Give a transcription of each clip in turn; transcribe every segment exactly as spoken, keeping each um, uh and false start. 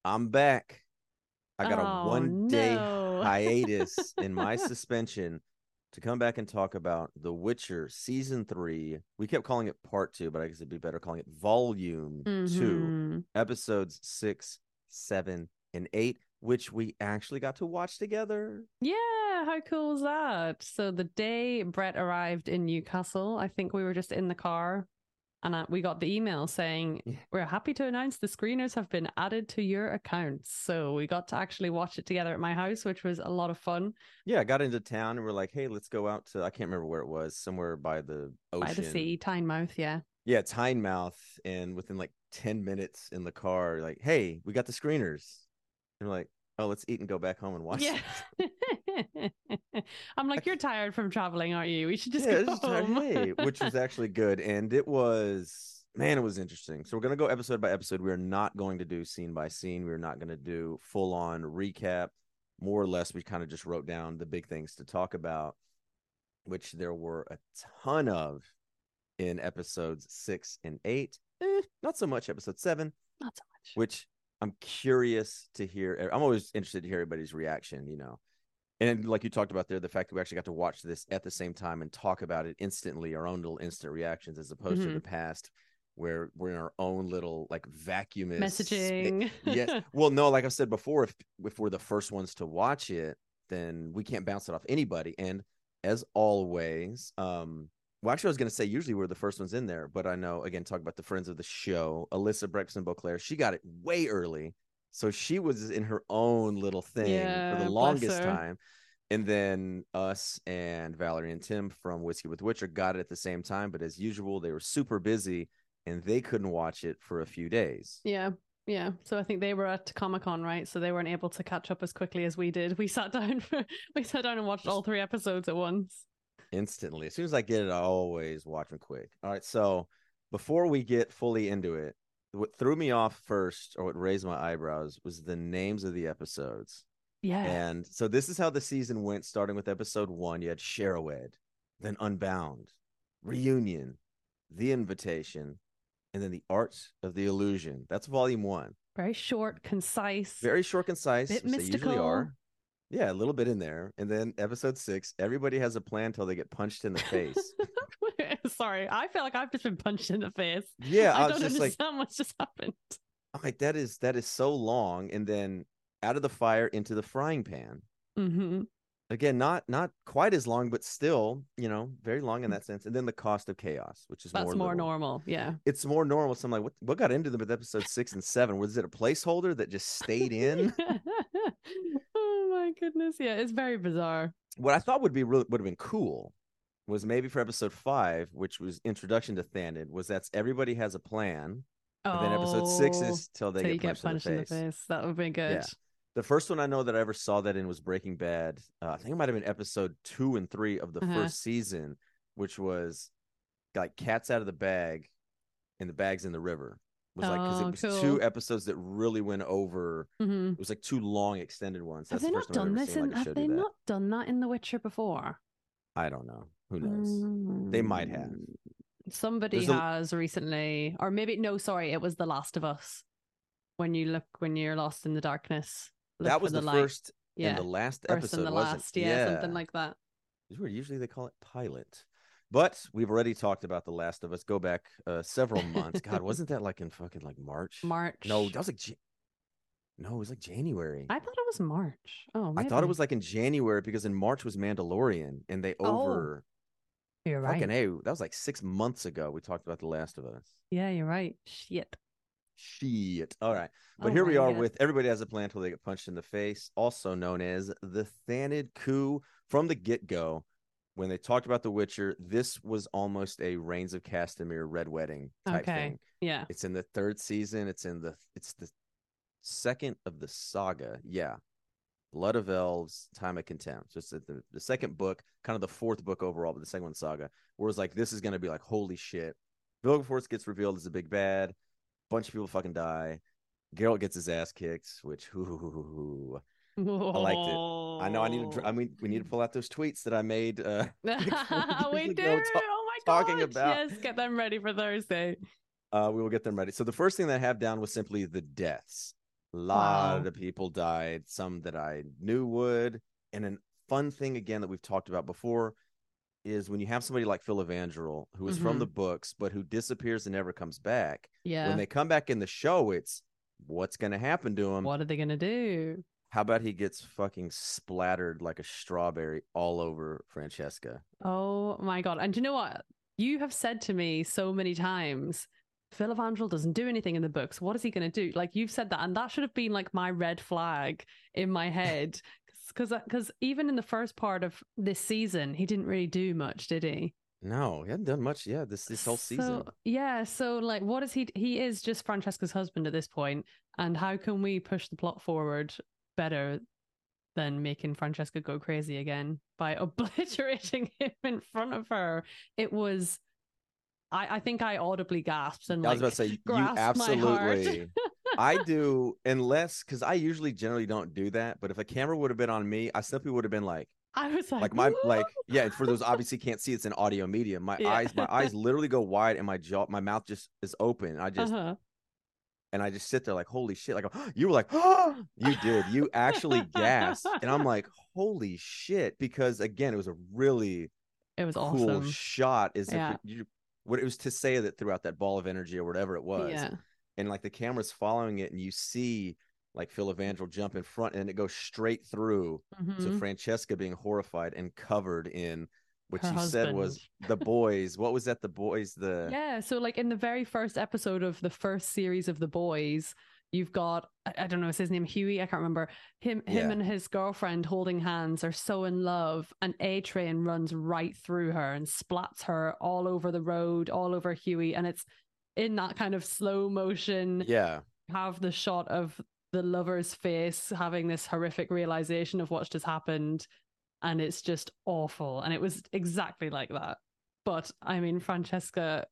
I'm back. I got a Oh one day no. hiatus in my suspension to come back and talk about The Witcher season three. We kept calling it part two, but I guess it'd be better calling it volume two, hmm episodes six, seven, and eight, which we actually got to watch together. Yeah, how cool is that? So the day Brett arrived in Newcastle, I think we were just in the car and uh, we got the email saying, Yeah. "We're happy to announce the screeners have been added to your accounts." So we got to actually watch it together at my house, which was a lot of fun. Yeah, I got into town and we're like, hey, let's go out to, I can't remember where it was, somewhere by the By the sea, ocean. Tynemouth, yeah. Yeah, Tynemouth. And within like ten minutes in the car, like, hey, we got the screeners. And we're like, oh, let's eat and go back home and watch Yeah. it. I'm I like, you're can't, tired from traveling, aren't you? We should just yeah, go it's just tired. home. Hey, which was actually good. And it was, man, it was interesting. So we're going to go episode by episode. We're not going to do scene by scene. We're not going to do full on recap. More or less, we kind of just wrote down the big things to talk about, which there were a ton of in episodes six and eight. Eh, not so much episode seven, Not so much. which I'm curious to hear. I'm always interested to hear everybody's reaction, you know. And like you talked about there, the fact that we actually got to watch this at the same time and talk about it instantly, our own little instant reactions, as opposed to hmm the past where we're in our own little like vacuumous. Messaging. Yes. Well, no, like I said before, if if we're the first ones to watch it, then we can't bounce it off anybody. And as always, um, well, actually, I was going to say usually we're the first ones in there, but I know again, talk about the friends of the show, Alyssa Brexton Beauclair. She got it way early, so she was in her own little thing for the Yeah, bless longest her. time. And then us and Valerie and Tim from Whiskey with Witcher got it at the same time. But as usual, they were super busy and they couldn't watch it for a few days. Yeah. Yeah. So I think they were at Comic Con, right? So they weren't able to catch up as quickly as we did. We sat down for we sat down and watched all Just three episodes at once. instantly. As soon as I get it, I always watch them quick. All right. So before we get fully into it, what threw me off first, or what raised my eyebrows, was the names of the episodes. Yeah. And so this is how the season went, starting with episode one. You had Sherrowed, then Unbound, Reunion, The Invitation, and then The Art of the Illusion. That's volume one. Very short, concise, Very short, concise, bit which they usually mystical. are. Yeah, a little bit in there. And then episode six, everybody has a plan until they get punched in the face. Sorry, I feel like I've just been punched in the face. Yeah, I I was don't just like, understand what's just happened. I'm like, that is that is so long. And then out of the fire into the frying pan. hmm Again, not not quite as long, but still, you know, very long in that sense. And then the cost of chaos, which is That's more more little. normal. Yeah. It's more normal. So I'm like, what what got into them with episode six and seven? Was it a placeholder that just stayed in? Oh my goodness. Yeah, it's very bizarre. What I thought would be really would have been cool was maybe for episode five, which was introduction to Thanded, was that's everybody has a plan. And then episode six Oh, is till they till get you get punched in the punched in the face. face. That would be good. Yeah. The first one I know that I ever saw that in was Breaking Bad. Uh, I think it might have been episode two and three of the Uh-huh. first season, which was like cats out of the bag and the bag's in the river. It was like because it Oh, was two cool. episodes that really went over. hmm It was like two long extended ones. Have That's they the first not time I've done ever this seen like in? a Have show do they that. not done that in The Witcher before? I don't know. Who knows? They might have. Mm, somebody There's a has recently, or maybe no, sorry, it was The Last of Us. When you look, when you're lost in the darkness, look that for was the the light. first and the Yeah, last first and episode, the wasn't? last. Yeah, something Yeah. like that. It's weird. Usually they call it pilot. But we've already talked about The Last of Us. Go back uh, several months. God, wasn't that like in fucking like March? No, March. that was like no, it was like January. I thought it was March. Oh, I thought it maybe. was like in January because in March was Mandalorian, and they Oh, over you're fucking right. hey, that was like six months ago. We talked about The Last of Us. Yeah, you're right. Shit. Shit. All right. But Oh here we my are god. with everybody has a plan until they get punched in the face, also known as the Thanid coup from the get go. When they talked about The Witcher, this was almost a Reigns of Castamere Red Wedding type Okay. thing. Yeah. It's in the third season. It's in the it's the second of the saga. Yeah. Blood of Elves, Time of Contempt. So it's the, the second book, kind of the fourth book overall, but the second one saga. Where it's like this is gonna be like, holy shit. Vilgefortz gets revealed as a big bad, bunch of people fucking die. Geralt gets his ass kicked, which ooh, I liked it. I know I need to. I Whoa. mean, we need to pull out those tweets that I made uh, like four years We do. ago, ta- Oh my talking god. about. Yes, get them ready for Thursday. Uh, we will get them ready. So the first thing that I have down was simply the deaths. A lot Wow. of people died, some that I knew would. And a fun thing again that we've talked about before is when you have somebody like Phil Evangel, who is from Mm-hmm. the books, but who disappears and never comes back. When Yeah. they come back in the show, it's what's going to happen to him? What are they gonna do? How about he gets fucking splattered like a strawberry all over Francesca? Oh my God. And do you know what? You have said to me so many times, Phil Evangel doesn't do anything in the books. What is he going to do? Like you've said that. And that should have been like my red flag in my head. Because because even in the first part of this season, he didn't really do much, did he? No, he hadn't done much. Yeah, this this whole So season. yeah, so like what is he he is just Francesca's husband at this point, and how can we push the plot forward better than making Francesca go crazy again by obliterating him in front of her? It was I, I think I audibly gasped and I was about to like say you grasped my heart. absolutely. I do, unless because I usually generally don't do that. But if a camera would have been on me, I simply would have been like, I was like, like my like yeah. For those obviously can't see, it's an audio medium. My yeah. eyes, my eyes literally go wide, and my jaw, my mouth just is open. And I just Uh-huh. and I just sit there like, holy shit! Like oh, you were like, oh, you did, you actually gasped, and I'm like, holy shit! Because again, it was a really It was cool awesome. shot. Is if Yeah. it, you what it was to say that throughout that ball of energy or whatever it was, Yeah. and like the camera's following it, and you see like Phil Evangel jump in front, and it goes straight through to Mm-hmm. Francesca being horrified and covered in what Her you said husband. was the boys. What was that? The boys. The Yeah, so like in the very first episode of the first series of The Boys, you've got I, I don't know, is his name Huey? I can't remember. Him him yeah, and his girlfriend holding hands are so in love, and A Train runs right through her and splats her all over the road, all over Huey, and it's in that kind of slow motion, yeah, have the shot of the lover's face having this horrific realization of what's just happened, and it's just awful. And it was exactly like that. But I mean, Francesca,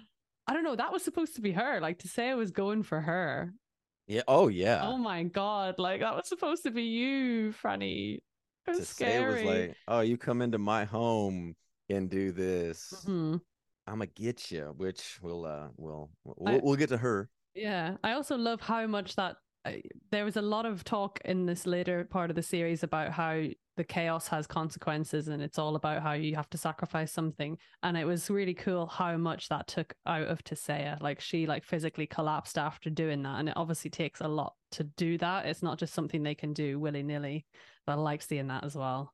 I don't know, that was supposed to be her. Like to say I was going for her. yeah. Oh yeah. Oh my God. Like that was supposed to be you, Franny. It was To say it was scary. like, oh, you come into my home and do this, Mm-hmm. I'm gonna get you. Which we'll uh, we'll I, we'll we'll get to her. Yeah, I also love how much that uh, there was a lot of talk in this later part of the series about how the chaos has consequences and it's all about how you have to sacrifice something. And it was really cool how much that took out of Tisea. Like she like physically collapsed after doing that. And it obviously takes a lot to do that. It's not just something they can do willy nilly. But I like seeing that as well.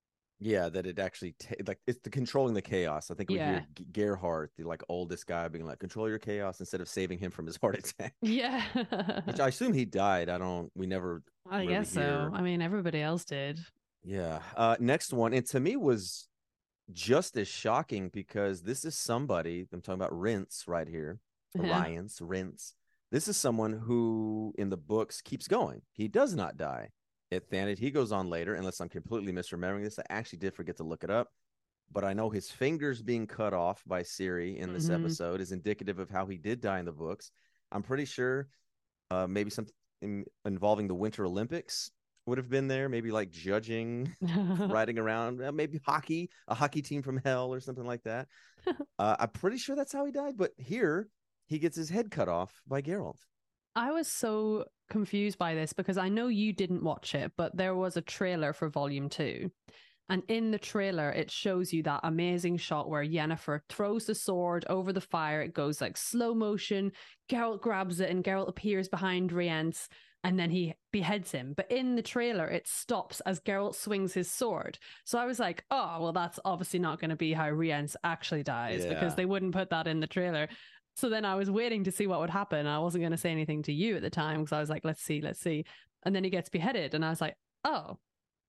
Yeah, that it actually ta- like it's the controlling the chaos. I think we Yeah. hear G- Gerhardt, the like oldest guy, being like, "Control your chaos," instead of saving him from his heart attack. Yeah. Which I assume he died. I don't. We never I really guess so. hear. I mean, everybody else did. Yeah. Uh, next one, and to me was just as shocking because this is somebody. I'm talking about Rince right here. Yeah. Alliance Rince. This is someone who, in the books, keeps going. He does not die. At Thanet, he goes on later, unless I'm completely misremembering this. I actually did forget to look it up, but I know his fingers being cut off by Siri in this Mm-hmm. episode is indicative of how he did die in the books. I'm pretty sure uh, maybe something involving the Winter Olympics would have been there, maybe like judging, riding around, uh, maybe hockey, a hockey team from hell or something like that. Uh, I'm pretty sure that's how he died, but here he gets his head cut off by Geralt. I was so confused by this because I know you didn't watch it, but there was a trailer for volume two. And in the trailer, it shows you that amazing shot where Yennefer throws the sword over the fire. It goes like slow motion. Geralt grabs it and Geralt appears behind Rience and then he beheads him. But in the trailer, it stops as Geralt swings his sword. So I was like, oh, well, that's obviously not going to be how Rience actually dies because Yeah. they wouldn't put that in the trailer. So then I was waiting to see what would happen. I wasn't going to say anything to you at the time because I was like, let's see, let's see. And then he gets beheaded. And I was like, oh,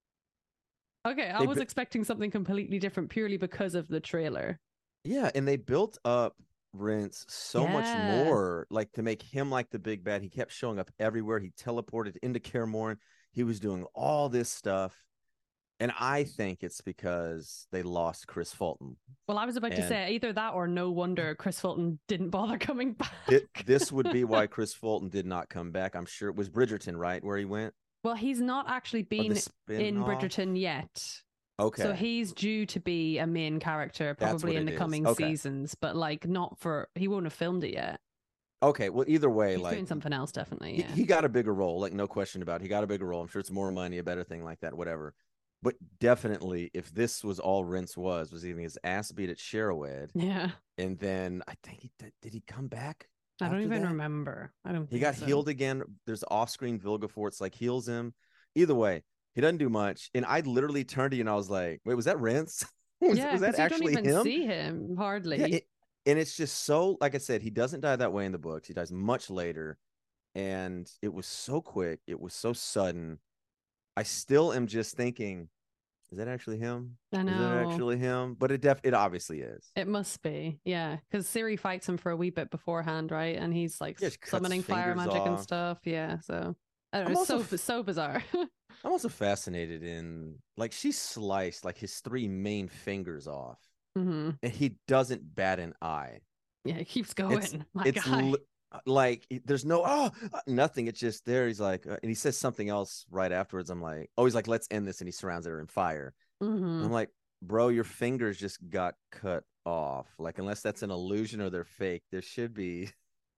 okay. I They was expecting something completely different purely because of the trailer. Yeah, and they built up Rince so much Yeah. more, like to make him like the big bad. He kept showing up everywhere. He teleported into Kaer Morhen. He was doing all this stuff. And I think it's because they lost Chris Fulton. Well, I was about to And say either that or no wonder Chris Fulton didn't bother coming back. th- this would be why Chris Fulton did not come back. I'm sure it was Bridgerton, right? Where he went? Well, he's not actually Or the been in spin-off? Bridgerton yet. So Okay. he's due to be a main character That's probably what in it the is. coming Okay. seasons, but like not for, he won't have filmed it yet. Okay, well, either way, He's like doing something else, definitely. he, Yeah. he got a bigger role, like no question about it. He got a bigger role. I'm sure it's more money, a better thing like that, whatever. But definitely, if this was all Rince was, was getting his ass beat at Sherrowed, Yeah. and then I think he did, did he come back I don't after even that? remember. I don't He think got so. healed again. There's off-screen Vilgefortz like heals him. Either way, he doesn't do much. And I literally turned to you and I was like, "Wait, was that Rince? was, Yeah, was that because you don't actually even him?" see him Yeah, hardly. it, and it's just so like I said, he doesn't die that way in the books. He dies much later, and it was so quick. It was so sudden. I still am just thinking, is that actually him? I Is that know. actually him? But it def it obviously is. It must be. Yeah. Because Siri fights him for a wee bit beforehand, right? And he's like Yeah, she cuts his summoning fire fingers magic and off. stuff. Yeah. So I don't know. I'm It's also so, so bizarre. I'm also fascinated in like she sliced like his three main fingers off, hmm and he doesn't bat an eye. Yeah. It keeps It's going. My it's guy. li- like there's no oh nothing. It's just there. He's like, uh, and he says something else right afterwards. I'm like, oh, he's like, let's end this, and he surrounds her in fire. And hmm I'm like, bro, your fingers just got cut off. Like unless that's an illusion or they're fake, there should be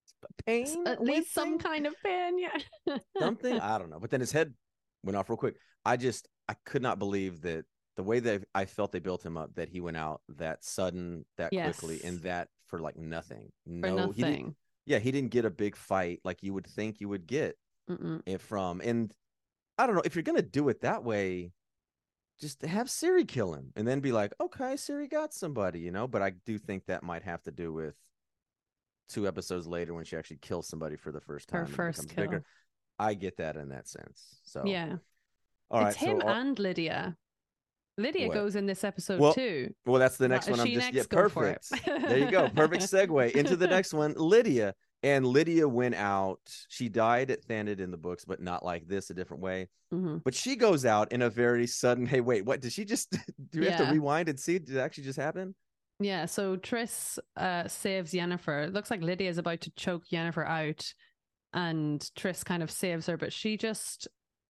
pain, At least some wincing, kind of pain. Yeah. something. I don't know. But then his head went off real quick. I just I could not believe that the way that I felt they built him up, that he went out that sudden, that quickly, Yes. and that for like nothing. For No, he didn't. nothing. Yeah, he didn't get a big fight like you would think you would get Mm-mm. it from. And I don't know if you're gonna do it that way. Just have Siri kill him and then be like, okay, Siri got somebody, you know. But I do think that might have to do with two episodes later when she actually kills somebody for the first Her time and it first becomes bigger. kill. I get that in that sense. So, Yeah. all It's right. So, him our, and Lydia. Lydia what? goes in this episode Well, too. well, that's the next That, one. I'm she just yeah, next go for it. perfect. There you go. Perfect segue into the next one. Lydia and Lydia went out. She died at Thanded in the books, but not like this, a different way. hmm But she goes out in a very sudden. Hey, wait, what did she just? Do we have to Yeah. rewind and see? Did it actually just happen? Yeah, so Triss uh, saves Yennefer. It looks like Lydia is about to choke Yennefer out, and Triss kind of saves her, but she just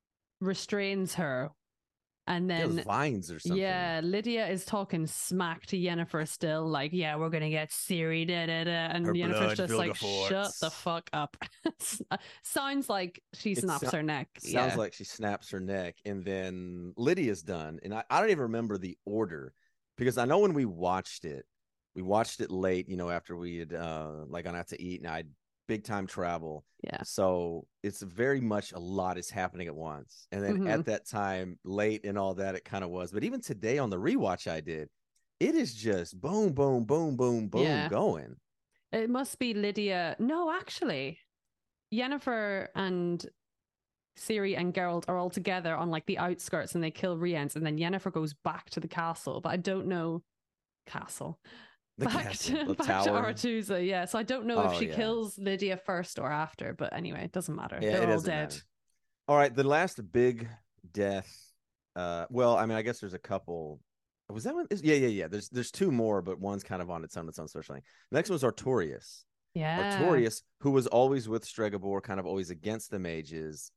restrains her. And It was then, vines or something. yeah, Lydia is talking smack to Yennefer still, like, yeah, we're going to get Ciri, da da da. And Her Yennefer's blood just like, Vilgefortz. shut the fuck up. Sounds like she It snaps so- her neck. Sounds yeah. like she snaps her neck, and then Lydia's done. And I, I don't even remember the order because I know when we watched it, we watched it late, you know, after we had uh like gone out to eat, and I had big time travel. Yeah. So it's very much a lot is happening at once. And then Mhm. at that time, late and all that, it kind of was. But even today on the rewatch I did, it is just boom, boom, boom, boom, boom Yeah. going. It must be Lydia. No, actually, Yennefer and Ciri and Geralt are all together on like the outskirts and they kill Rience, and then Yennefer goes back to the castle, but I don't know castle. The back castle, to the back tower. to Aretusa, yeah. So I don't know if Oh, she yeah. kills Lydia first or after, but anyway, it doesn't matter. Yeah, They're it all doesn't dead. matter. All right, the last big death. Uh, well, I mean, I guess there's a couple. Was that one? Yeah, yeah, yeah. There's there's two more, but one's kind of on its own, its own special thing. The next one's Artorias. Yeah. Artorias, who was always with Stregobor, kind of always against the mages.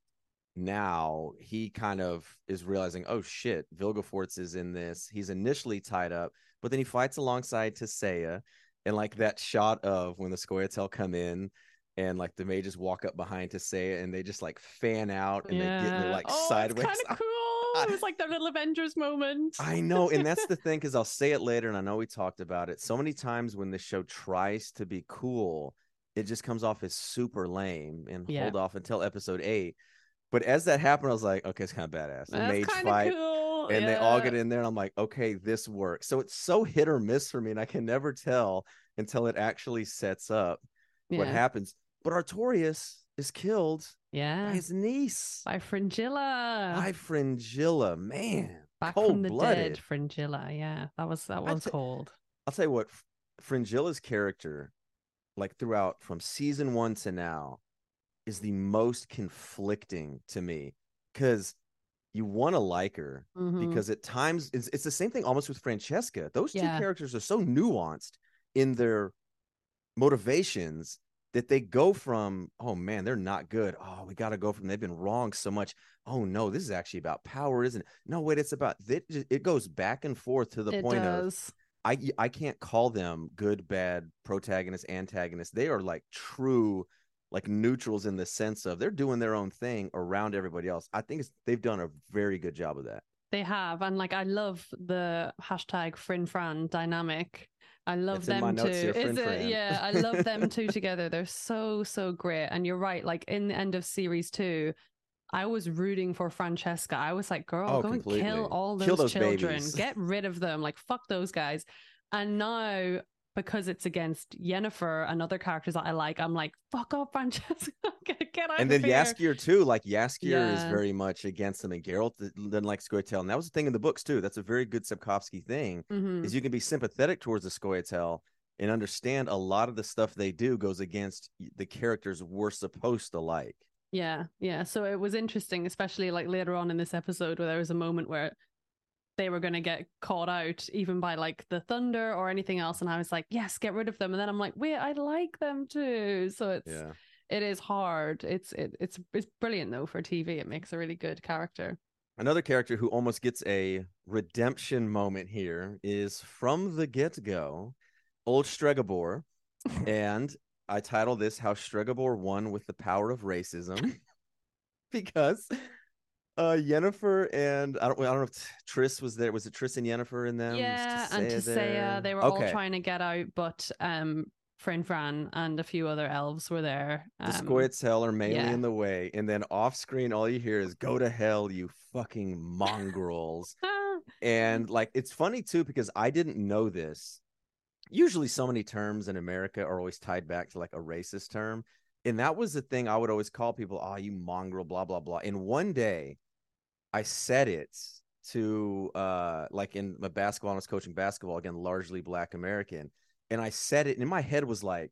Now he kind of is realizing, oh shit, Vilgefortz is in this. He's initially tied up, but then he fights alongside Tissaia, and like that shot of when the Scoia'tael come in, and like the mages walk up behind Tissaia, and they just like fan out, and yeah. they get in their like oh, sideways. It's kind of cool. It was like their little Avengers moment. I know, and that's the thing, because I'll say it later, and I know we talked about it so many times when the show tries to be cool, it just comes off as super lame and Yeah. hold off until episode eight. But as that happened, I was like, okay, it's kind of badass. The That's mage kind fight, of cool. and yeah. they all get in there, and I'm like, okay, this works. So it's so hit or miss for me, and I can never tell until it actually sets up what yeah. happens. But Artorias is killed Yeah. by his niece, By Fringilla. by Fringilla. Man, Back from the cold-blooded. dead, Fringilla. Yeah, that was that I was t- cold. I'll tell you what, Fringilla's character, like throughout from season one to now, is the most conflicting to me, because you want to like her, Mhm. because at times it's, it's the same thing almost with Francesca. Those two Yeah. characters are so nuanced in their motivations that they go from, oh man, they're not good. Oh, we got to go from, they've been wrong so much. Oh no, this is actually about power, isn't it? No, wait, it's about, it, it goes back and forth to the It point of, does. I I can't call them good, bad, protagonist, antagonist. They are like true, like neutrals in the sense of they're doing their own thing around everybody else. I think it's, they've done a very good job of that. They have, and like I love the hashtag Frin Fran dynamic. I love It's in my them notes too. here, Is Frin it? Fran. Yeah, I love them two together. They're so so great. And you're right. Like in the end of series two, I was rooting for Francesca. I was like, girl, Oh, go and completely. kill all those, Kill those children. babies. Get rid of them. Like, fuck those guys. And now, because it's against Yennefer and other characters that I like, I'm like, fuck off, Francesca. get, get out And of then here. Jaskier too. Like Jaskier is Yeah. very much against them, and Geralt doesn't like Scoia'tael. And that was the thing in the books too. That's a very good Sapkowski thing. Mhm. Is you can be sympathetic towards the Scoia'tael and understand a lot of the stuff they do goes against the characters we're supposed to like. Yeah, yeah. So it was interesting, especially like later on in this episode where there was a moment where they were going to get caught out even by like the thunder or anything else. And I was like, yes, get rid of them. And then I'm like, wait, I like them too. So it's, Yeah. it is hard. It's, it, it's, it's brilliant though for T V. It makes a really good character. Another character who almost gets a redemption moment here is from the get-go, old Stregobor. And I title this How Stregobor Won with the Power of Racism. Because uh Yennefer and I don't I don't know if Triss was there. Was it Triss and Yennefer in them? Yeah, and Tissaia Tissaia, there? they were okay. all trying to get out, but um Frin Fran and a few other elves were there. The Um, Scoia'tael are mainly yeah. in the way, and then off screen all you hear is "Go to hell, you fucking mongrels." And like it's funny too because I didn't know this. Usually so many terms in America are always tied back to like a racist term. And that was the thing I would always call people, oh, you mongrel, blah, blah, blah. And one day I said it to uh like in my basketball, I was coaching basketball, again, largely Black American. And I said it, and in my head was like,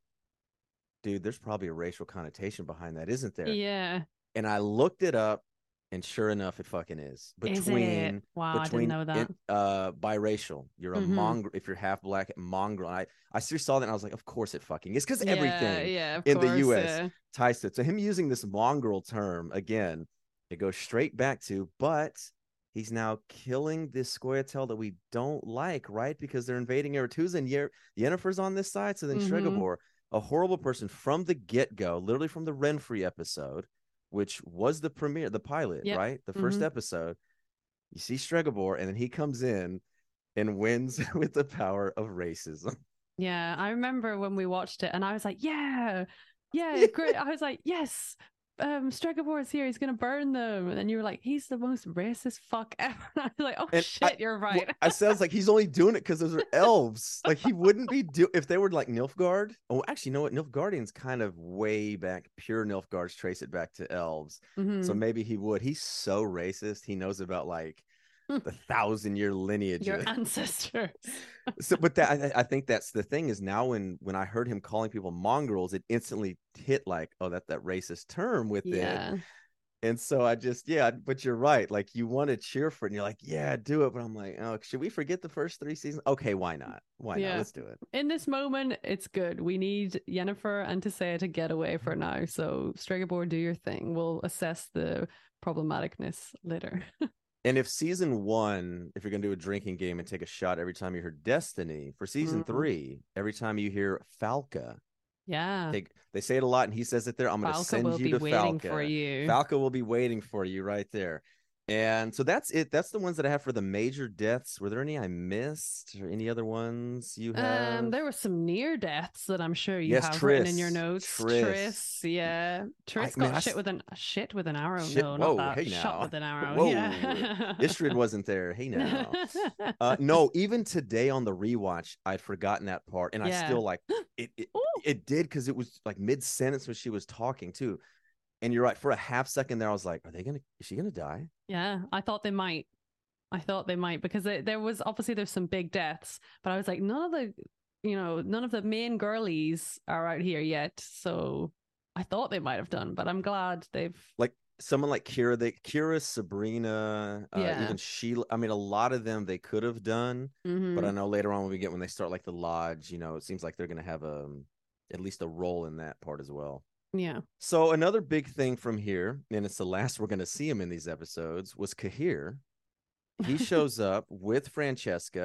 dude, there's probably a racial connotation behind that, isn't there? Yeah. And I looked it up, and sure enough, it fucking is. Between Is it? Wow, between I didn't know that. in, uh biracial, you're a Mhm. mongrel if you're half black, mongrel. And I I seriously saw that, and I was like, of course it fucking is, because Yeah, everything yeah, of in course, the U S yeah. ties to it. So him using this mongrel term again, it goes straight back to, but he's now killing this Scoia'tael that we don't like, right? Because they're invading Aretuza, and Yer- Yennefer's on this side. So then Mhm. Stregobor, a horrible person from the get-go, literally from the Renfrey episode, which was the premiere, the pilot, Yep. right? The first Mhm. episode. You see Stregobor, and then he comes in and wins with the power of racism. Yeah, I remember when we watched it, and I was like, "Yeah, yeah, great." I was like, "Yes, um, Stregobor is here. He's gonna burn them." And then you were like, "He's the most racist fuck ever." And I was like, "Oh And shit, I, you're well, right." I sounds like he's only doing it because those are elves. Like he wouldn't be do if they were like Nilfgaard. Oh, actually, you know what? Nilfgaardians kind of way back. Pure Nilfgaards trace it back to elves. Mhm. So maybe he would. He's so racist. He knows about like the thousand year lineage. Your of- ancestors. so but that I, I think that's the thing is now when when I heard him calling people mongrels, it instantly hit like, oh, that that racist term with Yeah. it. And so I just, yeah, but you're right. Like you want to cheer for it, and you're like, yeah, do it. But I'm like, oh, should we forget the first three seasons? Okay, why not? Why Yeah. not? Let's do it. In this moment, it's good. We need Yennefer and Tissaia to get away for now. So Stregobor, do your thing. We'll assess the problematicness later. And if season one, if you're gonna do a drinking game and take a shot every time you hear Destiny, for season Mhm. three, every time you hear Falca, Yeah. they, they say it a lot, and he says it there. I'm gonna Falca send will you be to waiting Falca. for you. Falca will be waiting for you right there. And so that's it. That's the ones that I have for the major deaths. Were there any I missed, or any other ones you have? Um, there were some near deaths that I'm sure you Yes, have written in Triss. your notes. Triss. Triss, yeah. Triss I- man, got I shit s- with an shit with an arrow. Shit, No, whoa, not that. hey Shot now. with an arrow. Whoa. Yeah. Istrid wasn't there. Hey now. Uh, no, even today on the rewatch, I'd forgotten that part, and I Yeah. still like it. It, Ooh. it did because it was like mid sentence when she was talking too. And you're right. For a half second there, I was like, "Are they gonna? Is she gonna die?" Yeah, I thought they might. I thought they might because it, there was obviously there's some big deaths, but I was like, none of the, you know, none of the main girlies are out here yet. So I thought they might have done, but I'm glad they've. Like someone like Kira, they Kira, Sabrina, uh, Yeah. even Sheila. I mean, a lot of them they could have done, Mhm. but I know later on when we get when they start like the lodge, you know, it seems like they're gonna have a at least a role in that part as well. Yeah. So another big thing from here, and it's the last we're going to see him in these episodes, was Cahir. He shows up with Francesca,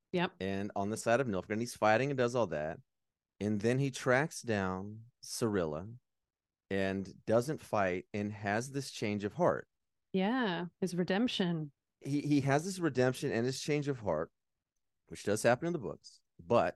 Yep. and on the side of Nilfgaard, and he's fighting and does all that. And then he tracks down Cirilla and doesn't fight and has this change of heart. Yeah. His redemption. He he has this redemption and his change of heart, which does happen in the books. But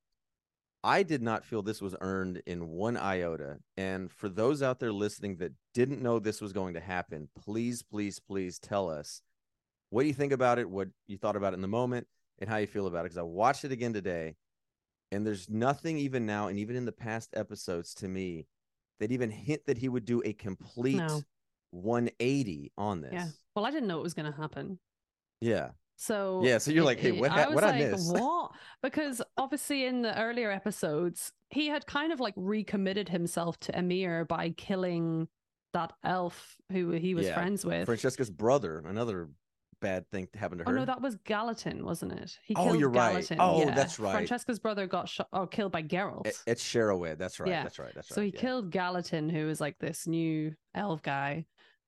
I did not feel this was earned in one iota. And for those out there listening that didn't know this was going to happen, please, please, please tell us what do you think about it, what you thought about it in the moment, and how you feel about it. Because I watched it again today, and there's nothing even now, and even in the past episodes to me, that even hint that he would do a complete No. one eighty on this. Yeah. Well, I didn't know it was going to happen. Yeah. So Yeah. So you're like, hey, what? I Ha- was what like, I missed? what? Because obviously in the earlier episodes, he had kind of like recommitted himself to Emir by killing that elf who he was Yeah. friends with. Francesca's brother, another bad thing happened to her. Oh no, that was Gallatin, wasn't it? He Oh, killed you're right. Gallatin. Oh, yeah. that's right. Francesca's brother got shot or killed by Geralt. It, it's Sharrowhead. That's right. Yeah. That's right. That's right. So he yeah. killed Gallatin, who was like this new elf guy,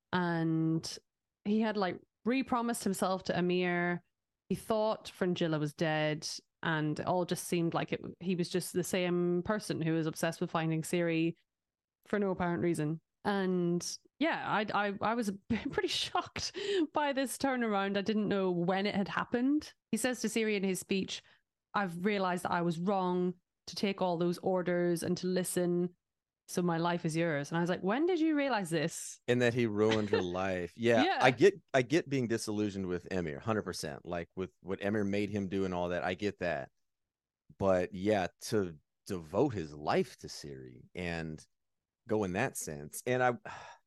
and he had like re-promised himself to Emir. He thought Fringilla was dead, and it all just seemed like it. He was just the same person who was obsessed with finding Ciri for no apparent reason. And yeah, I I I was pretty shocked by this turnaround. I didn't know when it had happened. He says to Ciri in his speech, "I've realized that I was wrong to take all those orders and to listen. So my life is yours." And I was like, when did you realize this? And that he ruined her life. Yeah, Yeah. I get I get being disillusioned with Emir, one hundred percent. Like with what Emir made him do and all that. I get that. But yeah, to devote his life to Ciri and go in that sense. And I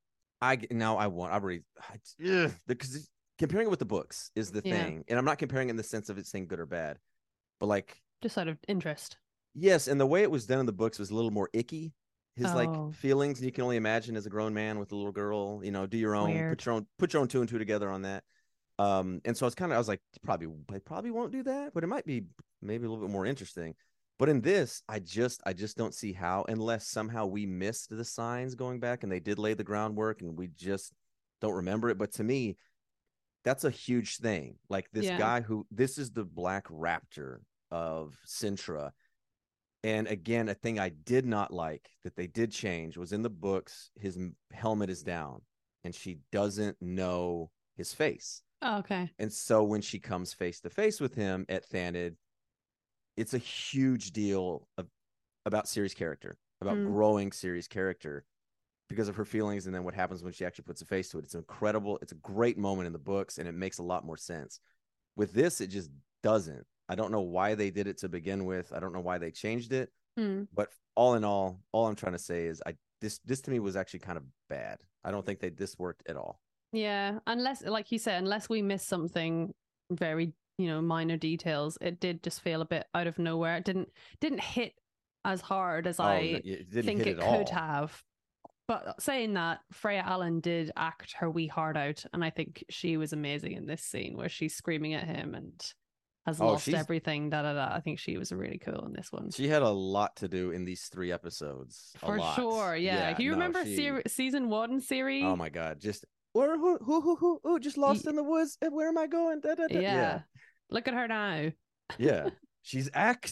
I now I want I really ugh, because comparing it with the books is the Yeah. thing. And I'm not comparing it in the sense of it saying good or bad. But like Just out of interest. yes, and the way it was done in the books was a little more icky. His Oh. like feelings, you can only imagine as a grown man with a little girl, you know, do your own, Weird. put your own, put your own two and two together on that. Um, and so I was kind of, I was like, probably, I probably won't do that, but it might be maybe a little bit more interesting. But in this, I just, I just don't see how, unless somehow we missed the signs going back and they did lay the groundwork and we just don't remember it. But to me, that's a huge thing. Like this Yeah. guy who, this is the Black Raptor of Cintra. And again, a thing I did not like that they did change was in the books, his m- helmet is down and she doesn't know his face. Oh, okay. And so when she comes face to face with him at Thanedd, it's a huge deal of, about Ciri's character, about Mm. growing Ciri's character because of her feelings and then what happens when she actually puts a face to it. It's incredible. It's a great moment in the books and it makes a lot more sense. With this, it just doesn't. I don't know why they did it to begin with. I don't know why they changed it. Hmm. But all in all, all I'm trying to say is I this this to me was actually kind of bad. I don't think they this worked at all. Yeah. Unless, like you said, unless we missed something very, you know, minor details, it did just feel a bit out of nowhere. It didn't didn't hit as hard as Oh, I no, it didn't think hit it at could all. have. But saying that, Freya Allen did act her wee heart out, and I think she was amazing in this scene where she's screaming at him and has Oh, lost she's- everything. Da da da. I think she was really cool in this one. She had a lot to do in these three episodes. A For lot. sure, yeah. Do you no, remember she- ser- season one, Siri? Oh my god, just where who who who who, who just lost Ye- in the woods? And where am I going? Da, da, da. yeah. yeah, Look at her now. yeah. She's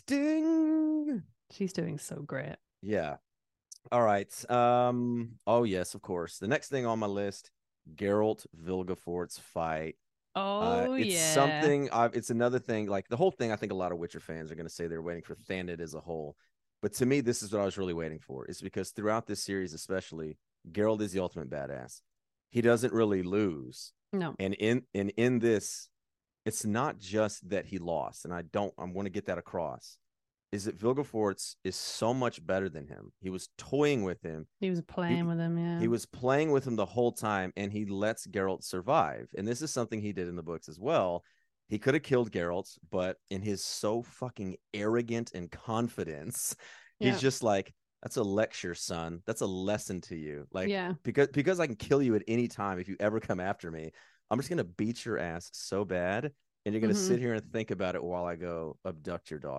acting. She's doing so great. Yeah. All right. Um. Oh yes, of course. The next thing on my list, Geralt Vilgefortz fight. Oh Uh, it's yeah. something. I've, it's another thing. Like the whole thing. I think a lot of Witcher fans are going to say they're waiting for Thanedd as a whole. But to me, this is what I was really waiting for. Is because throughout this series, especially, Geralt is the ultimate badass. He doesn't really lose. No. And in and in this, it's not just that he lost. And I don't. I want to get that across. Is that Vilgefortz is so much better than him. He was toying with him. He was playing He- with him, yeah. He was playing with him the whole time, and he lets Geralt survive. And this is something he did in the books as well. He could have killed Geralt, but in his so fucking arrogant and confidence, Yeah. he's just like, "That's a lecture, son. That's a lesson to you. Like, yeah. because because I can kill you at any time if you ever come after me. I'm just gonna beat your ass so bad, and you're gonna Mhm. sit here and think about it while I go abduct your daughter."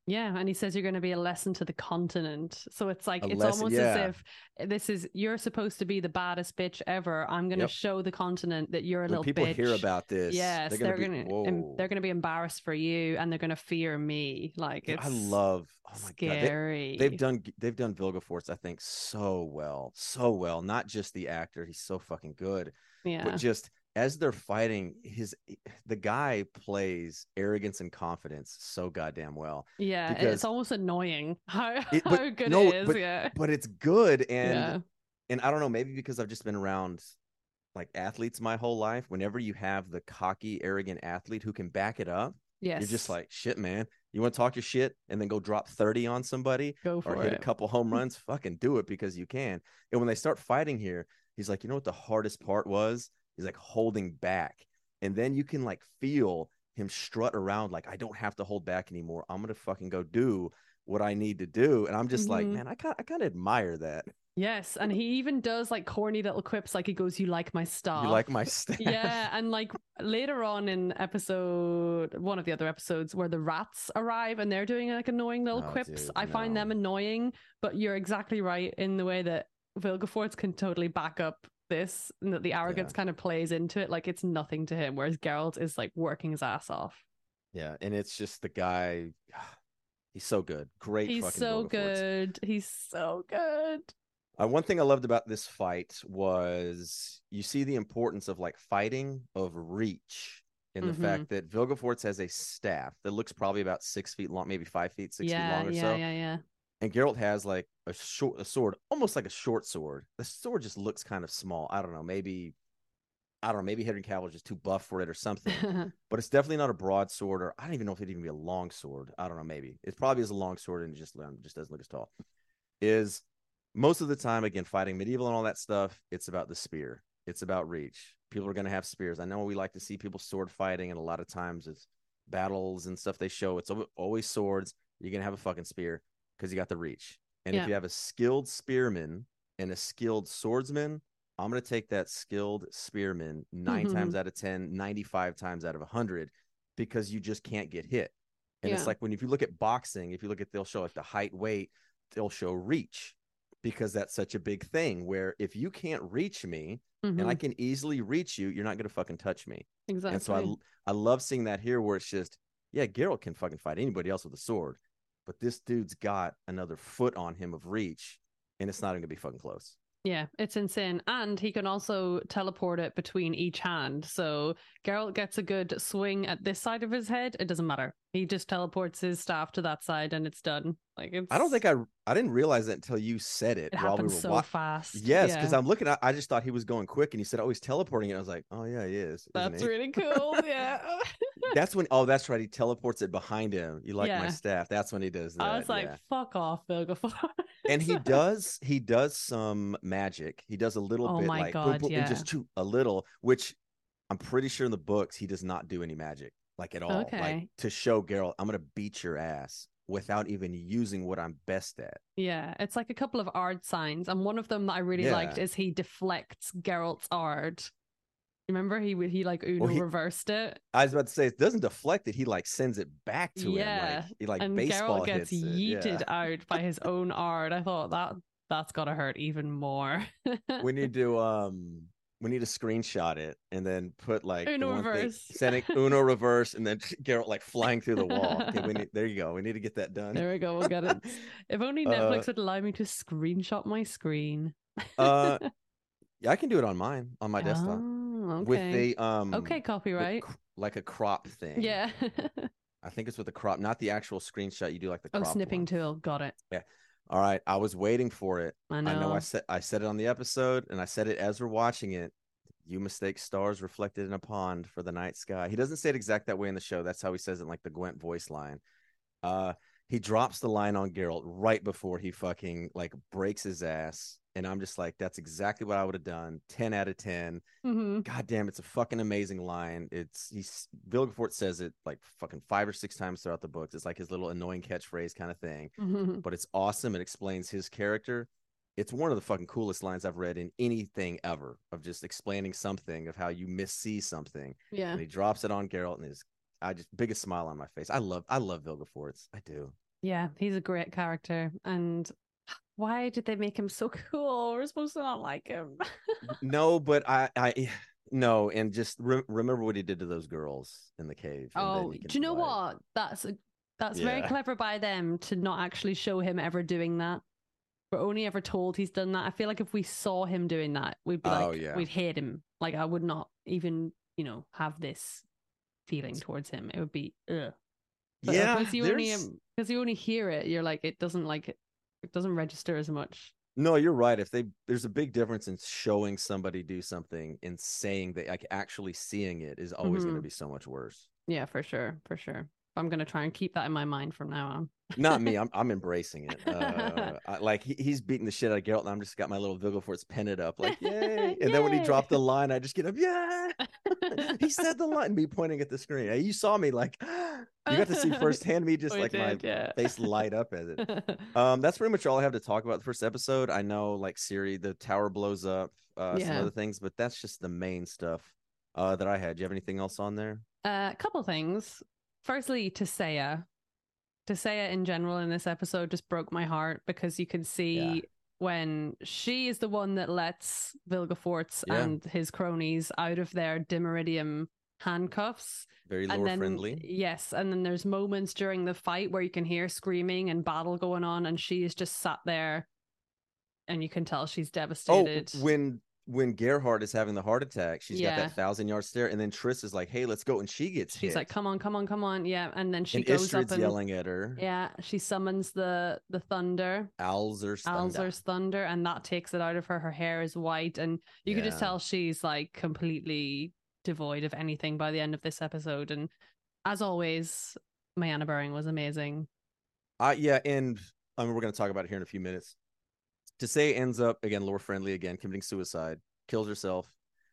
Yeah, and he says you're going to be a lesson to the continent. So it's like A it's lesson, almost as yeah. if this is you're supposed to be the baddest bitch ever. I'm going to Yep. show the continent that you're a When little people hear bitch. about this, they're Yes, gonna they're be, going to whoa. they're going to be embarrassed for you, and they're going to fear me. Like Dude, I it's love, oh my God. They they've scary. done they've done Vilgefortz, I think, so well. So well. Not just the actor, he's so fucking good, but Yeah. just as they're fighting, his the guy plays arrogance and confidence so goddamn well. Yeah, it's Because almost annoying how it but how good it no, is. but Yeah. but it's good. And Yeah. and I don't know, maybe because I've just been around like athletes my whole life, whenever you have the cocky, arrogant athlete who can back it up, you're just Yes. like, shit, man. You want to talk your shit and then go drop thirty on somebody Go or for hit a it. couple home runs? Fucking do it because you can. And when they start fighting here, he's like, you know what the hardest part was? He's like holding back. And then you can like feel him strut around like, I don't have to hold back anymore. I'm going to fucking go do what I need to do. And I'm just like, Mhm. man, I kind I kind of admire that. Yes, and he even does like corny little quips, like he goes, "You like my You stuff." like my staff? Yeah, and like later on in episode one of the other episodes where the rats arrive and they're doing like annoying little Oh, quips, dude, I find no. them annoying. But you're exactly right in the way that Vilgefortz can totally back up this, and that the Yeah. arrogance kind of plays into it, like it's nothing to him, whereas Geralt is like working his ass off. Yeah, and it's just the guy. He's so good. Great He's fucking so Vilgefortz. good. He's so good. Uh, one thing I loved about this fight was you see the importance of like fighting of reach in the Mm-hmm. fact that Vilgefortz has a staff that looks probably about six feet long, maybe five feet, six feet Yeah, long or yeah, so. yeah, yeah. And Geralt has like a short a sword, almost like a short sword. The sword just looks kind of small. I don't know, maybe I don't know, maybe Henry Cavill is just too buff for it or something. But it's definitely not a broadsword, or I don't even know if it'd even be a long sword. I don't know, maybe it probably is a long sword and it just um, just doesn't look as tall. Is most of the time, again, fighting medieval and all that stuff, it's about the spear. It's about reach. People are going to have spears. I know we like to see people sword fighting, and a lot of times it's battles and stuff they show. It's always swords. You're going to have a fucking spear because you got the reach. And if Yeah. you have a skilled spearman and a skilled swordsman, I'm going to take that skilled spearman nine times out of ten, ninety-five times out of one hundred, because you just can't get hit. And Yeah. it's like when if you look at boxing, if you look at, they'll show like the height, weight, they'll show reach, because that's such a big thing where if you can't reach me Mm-hmm. and I can easily reach you, you're not going to fucking touch me. Exactly. And so I, I love seeing that here where it's just, yeah, Geralt can fucking fight anybody else with a sword, but this dude's got another foot on him of reach, and it's not going to be fucking close. Yeah, it's insane. And he can also teleport it between each hand. So Geralt gets a good swing at this side of his head. It doesn't matter. He just teleports his staff to that side and it's done. Like it's I don't think I I didn't realize that until you said it, it while we happens were so watching. fast. Yes, because Yeah. I'm looking at, I just thought he was going quick, and you said, oh, he's teleporting it. I was like, oh yeah, he is, isn't That's he? really cool. Yeah. That's when, oh, that's right. He teleports it behind him. You like my Yeah. staff. That's when he does that. I was like, Yeah. fuck off, Vilgefortz. And he does, he does some magic. He does a little Oh bit my like boom, God, boom, and yeah. just shoot a little, which I'm pretty sure in the books, he does not do any magic, like at all. Like Okay. to show Geralt, I'm going to beat your ass without even using what I'm best at. Yeah, it's like a couple of art signs, and one of them that I really Yeah. liked is he deflects Geralt's art. Remember, he he like Uno Well, he, reversed it. I was about to say, it doesn't deflect it. He like sends it back to him. Like Yeah, he like and baseball Geralt gets hits it. Yeah. yeeted out by his own art. I thought that that's gotta hurt even more. We need to um we need to screenshot it and then put like the Uno one thing, reverse. sending Uno reverse, and then Geralt like flying through the wall. Okay, we need, there you go. We need to get that done. There we go. We'll get it. If only uh Netflix would allow me to screenshot my screen. uh yeah, I can do it on mine, on my desktop, Oh, with okay. a um Okay, the copyright. cr- like a crop thing. Yeah. I think it's with the crop, not the actual screenshot. You do like the Oh, cropped snipping one. tool. Got it. Yeah. All right. I was waiting for it. I I know I know. said I said it on the episode, and I said it as we're watching it. You mistake stars reflected in a pond for the night sky. He doesn't say it exact that way in the show. That's how he says it in like the Gwent voice line. Uh, he drops the line on Geralt right before he fucking like breaks his ass. And I'm just like, that's exactly what I would have done. ten out of ten. Mm-hmm. God damn, it's a fucking amazing line. It's he's Vilgefortz says it like fucking five or six times throughout the books. It's like his little annoying catchphrase kind of thing. Mm-hmm. But it's awesome. It explains his character. It's one of the fucking coolest lines I've read in anything ever, of just explaining something, of how you missee something. Yeah. And he drops it on Geralt, and his I just biggest smile on my face. I love I love Vilgefortz. I do. Yeah, he's a great character. And why did they make him so cool? We're supposed to not like him. No, but I, I, no, and just re- remember what he did to those girls in the cave, and then Oh, you can do you know like, what? That's a, that's very yeah, clever by them to not actually show him ever doing that. We're only ever told he's done that. I feel like if we saw him doing that, we'd be oh like, yeah, we'd hate him. Like I would not even, you know, have this feeling towards him. It would be ugh. But yeah. because you only There's because you only hear it, you're like it doesn't like it, it doesn't register as much. no, you're right. If they, there's a big difference in showing somebody do something and saying that, like actually seeing it is always going to Mm-hmm. be so much worse. Yeah, for sure, for sure. I'm gonna try and keep that in my mind from now on. Not me. I'm I'm embracing it. Uh, I, like he, he's beating the shit out of Geralt, and I'm just got my little Vilgefortz pennant up, like yay! And then when he Yay! dropped the line, I just get up, yeah. He said the line, me pointing at the screen. Hey, you saw me, like you got to see firsthand me, just We like my did, yeah. face light up as it. Um, that's pretty much all I have to talk about the first episode. I know, like Ciri, the tower blows up, uh, some Yeah. other things, but that's just the main stuff uh that I had. Do you have anything else on there? A uh, couple things. Firstly, Tissaia. Tissaia in general in this episode just broke my heart because you can Yeah, see when she is the one that lets Vilgefortz yeah, and his cronies out of their Dimeridium handcuffs. very And lore then, friendly. yes, and then there's moments during the fight where you can hear screaming and battle going on, and she is just sat there and you can tell she's Oh, devastated. when when Gerhardt is having the heart attack, she's got Yeah. that thousand yard stare, and then Triss is like, "Hey, let's go," and she gets She's hit, like, come on, come on, come on. Yeah. And then she and goes up Istrid's and yelling at her. yeah, she summons the the thunder. Alzer's thunder. Alzer's thunder, and that takes it out of her. Her hair is white, and you can just Yeah. tell she's like completely devoid of anything by the end of this episode. And as always, Mayanna Buring was amazing. Uh, yeah, and I mean, we're going to talk about it here in a few minutes. Tissaia ends up again, lore friendly again, committing suicide, kills herself.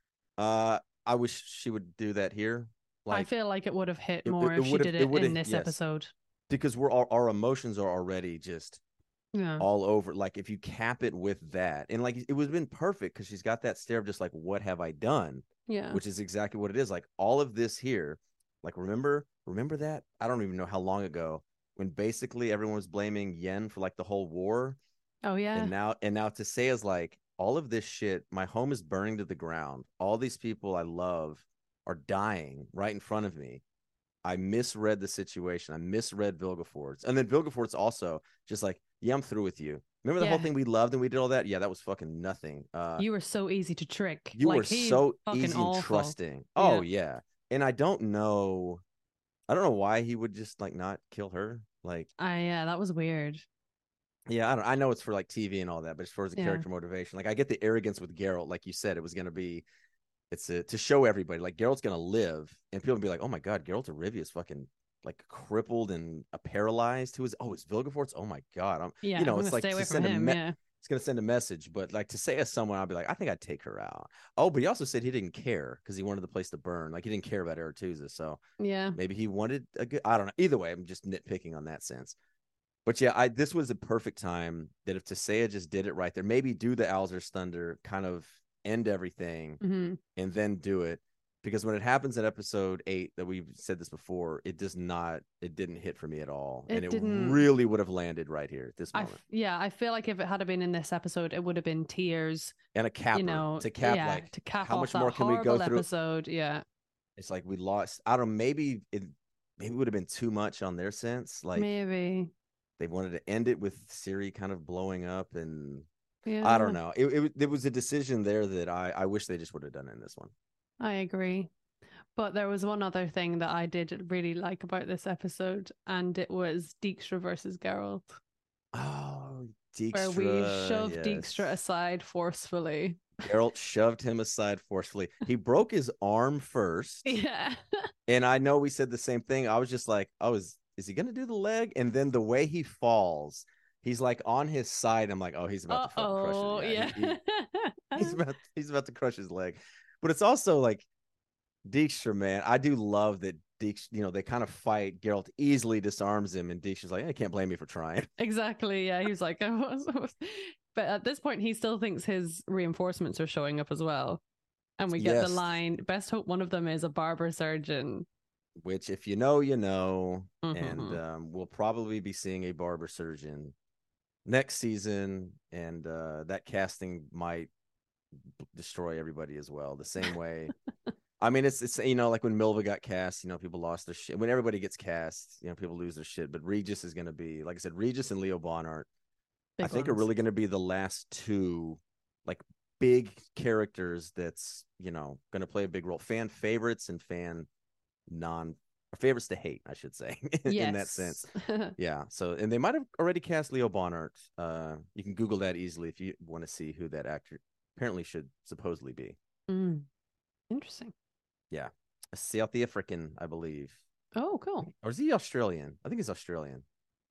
Uh, I wish she would do that here. I Like feel like it would have hit it, more it if she would have, did it it would in have, this yes, episode. because we're all, our emotions are already just Yeah. all over. Like if you cap it with that, and like it would have been perfect because she's got that stare of just like, what have I done? Yeah. Which is exactly what it is. Like all of this here, like remember, remember that? I don't even know how long ago when basically everyone was blaming Yen for like the whole war. Oh yeah. And now and now Tissaia like all of this shit, my home is burning to the ground. All these people I love are dying right in front of me. I misread the situation. I misread Vilgefortz. And then Vilgefortz also just like, yeah, I'm through with you. Remember the Yeah. whole thing we loved and we did all that? Yeah, that was fucking nothing. Uh, You were so easy to trick. you like, were he's so fucking easy and awful. trusting. Oh, Yeah. yeah. And I don't know. I don't know why he would just like not kill her. Like, I yeah, that was weird. yeah, I don't. I know it's for like T V and all that, but as far as the Yeah. character motivation, like I get the arrogance with Geralt. Like you said, it was going to be, it's a, to show everybody like Geralt's going to live, and people will be like, oh my god, Geralt of Rivia is fucking like crippled and uh, paralyzed. Who is? Oh, it's Vilgefortz. Oh my god. I'm. Yeah. You know, I'm it's gonna like stay to away from send a him. me- Yeah. it's going to send a message, but like to say as someone, I'll be like, I think I'd take her out. Oh, but he also said he didn't care because he wanted the place to burn. Like he didn't care about Aretusa, so Yeah. maybe he wanted a good. I don't know. Either way, I'm just nitpicking on that sense. But yeah, I this was a perfect time that if Tissaia just did it right there, maybe do the Alzer's Thunder, kind of end everything, hmm and then do it. Because when it happens in episode eight, that we've said this before, it does not, it didn't hit for me at all, It and it didn't- really would have landed right here at this I moment. f- yeah, I feel like if it had been in this episode, it would have been tears. And a capper You know, to cap, yeah, like to cap how off much that more can we go horrible through? episode. Yeah, It's like we lost. I don't know. Maybe it, maybe it would have been too much on their sense. Like maybe. they wanted to end it with Ciri kind of blowing up, and Yeah, I don't know. It, it it was a decision there that I I wish they just would have done in this one. I agree. But there was one other thing that I did really like about this episode, and it was Dijkstra versus Geralt, Oh, Dijkstra, where we shoved yes. Dijkstra aside forcefully. Geralt shoved him aside forcefully. He broke his arm first, Yeah. and I know we said the same thing. I was just like, oh, is is he gonna do the leg? And then the way he falls, he's like on his side. I'm like, oh, he's about to fucking crush Oh, it. yeah. he- he- he's about he's about to crush his leg. But it's also like Dijkstra, man. I do love that Dijkstra, you know, they kind of fight. Geralt easily disarms him, and Dijkstra's like, I can't blame you for trying. Exactly. Yeah, he was like, but at this point, he still thinks his reinforcements are showing up as well. And we get Yes. the line, best hope one of them is a barber surgeon. which if you know, you know, and Mm-hmm. um, we'll probably be seeing a barber surgeon next season, and uh, that casting might destroy everybody as well. The same way. I mean, it's it's you know like when Milva got cast, you know, people lost their shit. When everybody gets cast, you know, people lose their shit. But Regis is going to be, like I said, Regis and Leo Bonnart, I Big think, are ones. really going to be the last two like big characters that's you know going to play a big role. Fan favorites and fan non favorites to hate, I should say, in, in that Yes. sense. Yeah. So, and they might have already cast Leo Bonnart. Uh, you can Google that easily if you want to see who that actor apparently should supposedly be. Mm, interesting. Yeah, a South African, I believe, Oh, cool. or is he Australian? I think he's Australian.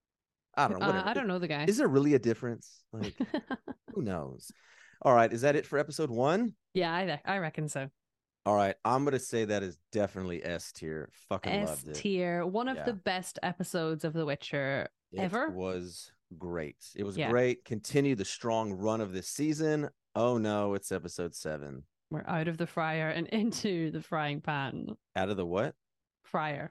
I don't know. Uh, Whatever. I Is, don't know the guy. is there really a difference? Like, who knows? All right, is that it for episode one? Yeah, I I reckon so. All right, I'm gonna say that is definitely S tier. Fucking S loved it. tier, one of Yeah. the best episodes of The Witcher It ever. was great. It was Yeah. great. Continue the strong run of this season. Oh no, it's episode seven. We're out of the fryer and into the frying pan. Out of the what? Fryer.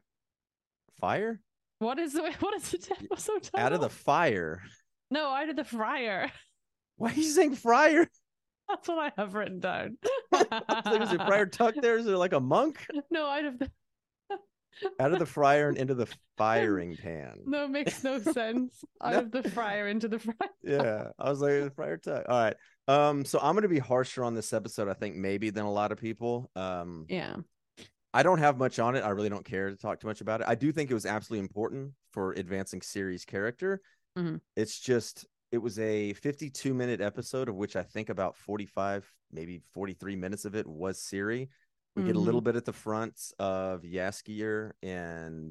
Fire? What is the what is the episode title? Out of the fire. No, out of the fryer. Why are you saying fryer? That's what I have written down. Like, is it Friar Tuck there? Is there like a monk? No, out of the Out of the fryer and into the firing pan. No, it makes no sense. Out No. of the fryer into the fryer. Yeah. I was like, Friar Tuck. All right. Um, so I'm gonna be harsher on this episode, I think, maybe than a lot of people. Um Yeah. I don't have much on it. I really don't care to talk too much about it. I do think it was absolutely important for advancing Ciri's character. Mhm. It's just it was a fifty-two minute episode of which I think about forty-five, maybe forty-three minutes of it was Ciri. We get a little Mhm. bit at the front of Jaskier and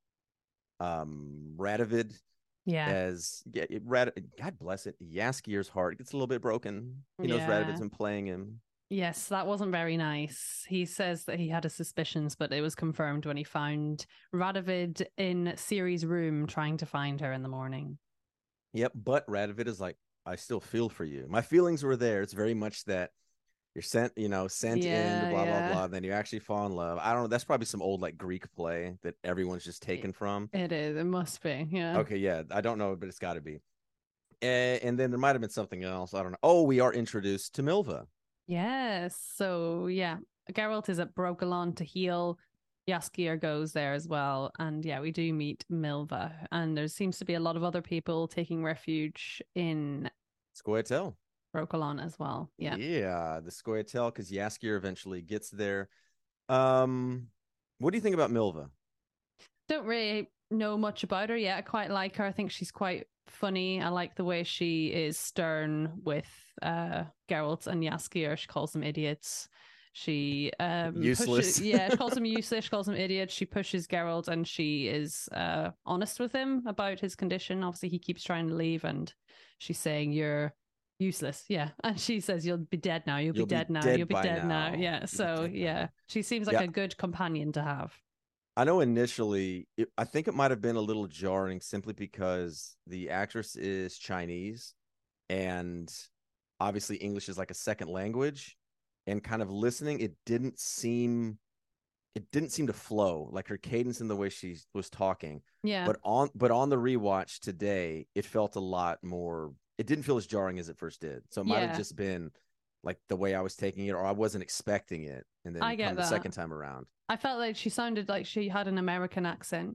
um Radovid Yeah. as yeah, it, Rad, God bless it. Jaskier's heart gets a little bit broken. He knows Yeah. Radovid's been playing him. Yes, that wasn't very nice. He says that he had his suspicions, but it was confirmed when he found Radovid in Ciri's room trying to find her in the morning. Yep, but Radovid is like, I still feel for you. My feelings were there. It's very much that you're sent, you know, sent Yeah, in, blah, yeah. blah, blah. Then you actually fall in love. I don't know. That's probably some old like Greek play that everyone's just taken from. It is. It must be. Yeah. Okay, yeah. I don't know, but it's got to be. And, and then there might have been something else. I don't know. Oh, we are introduced to Milva. Yes. So yeah, Geralt is at Brokilon to heal. Jaskier goes there as well. And yeah, we do meet Milva. And there seems to be a lot of other people taking refuge in Scoia'tael. Brokilon as well. Yeah. Yeah, the Scoia'tael, because Jaskier eventually gets there. Um, what do you think about Milva? Don't really know much about her yet. I quite like her. I think she's quite funny. I like the way she is stern with uh Geralt and Jaskier. She calls them idiots. She um Useless. pushes, yeah, she calls them useless, she calls them idiots. She pushes Geralt and she is uh honest with him about his condition. Obviously he keeps trying to leave and she's saying you're useless. Yeah. And she says you'll be dead now. You'll, You'll be be dead now. dead You'll be by dead now. now. Yeah. You'll be So dead by yeah. now. She seems like Yeah. a good companion to have. I know initially, it, I think it might have been a little jarring simply because the actress is Chinese and obviously English is like a second language, and kind of listening, it didn't seem, it didn't seem to flow, like her cadence and the way she was talking. Yeah. But on, but on the rewatch today, it felt a lot more, it didn't feel as jarring as it first did. So it might Yeah. have just been like the way I was taking it, or I wasn't expecting it. And then I get come the that. second time around. I felt like she sounded like she had an American accent.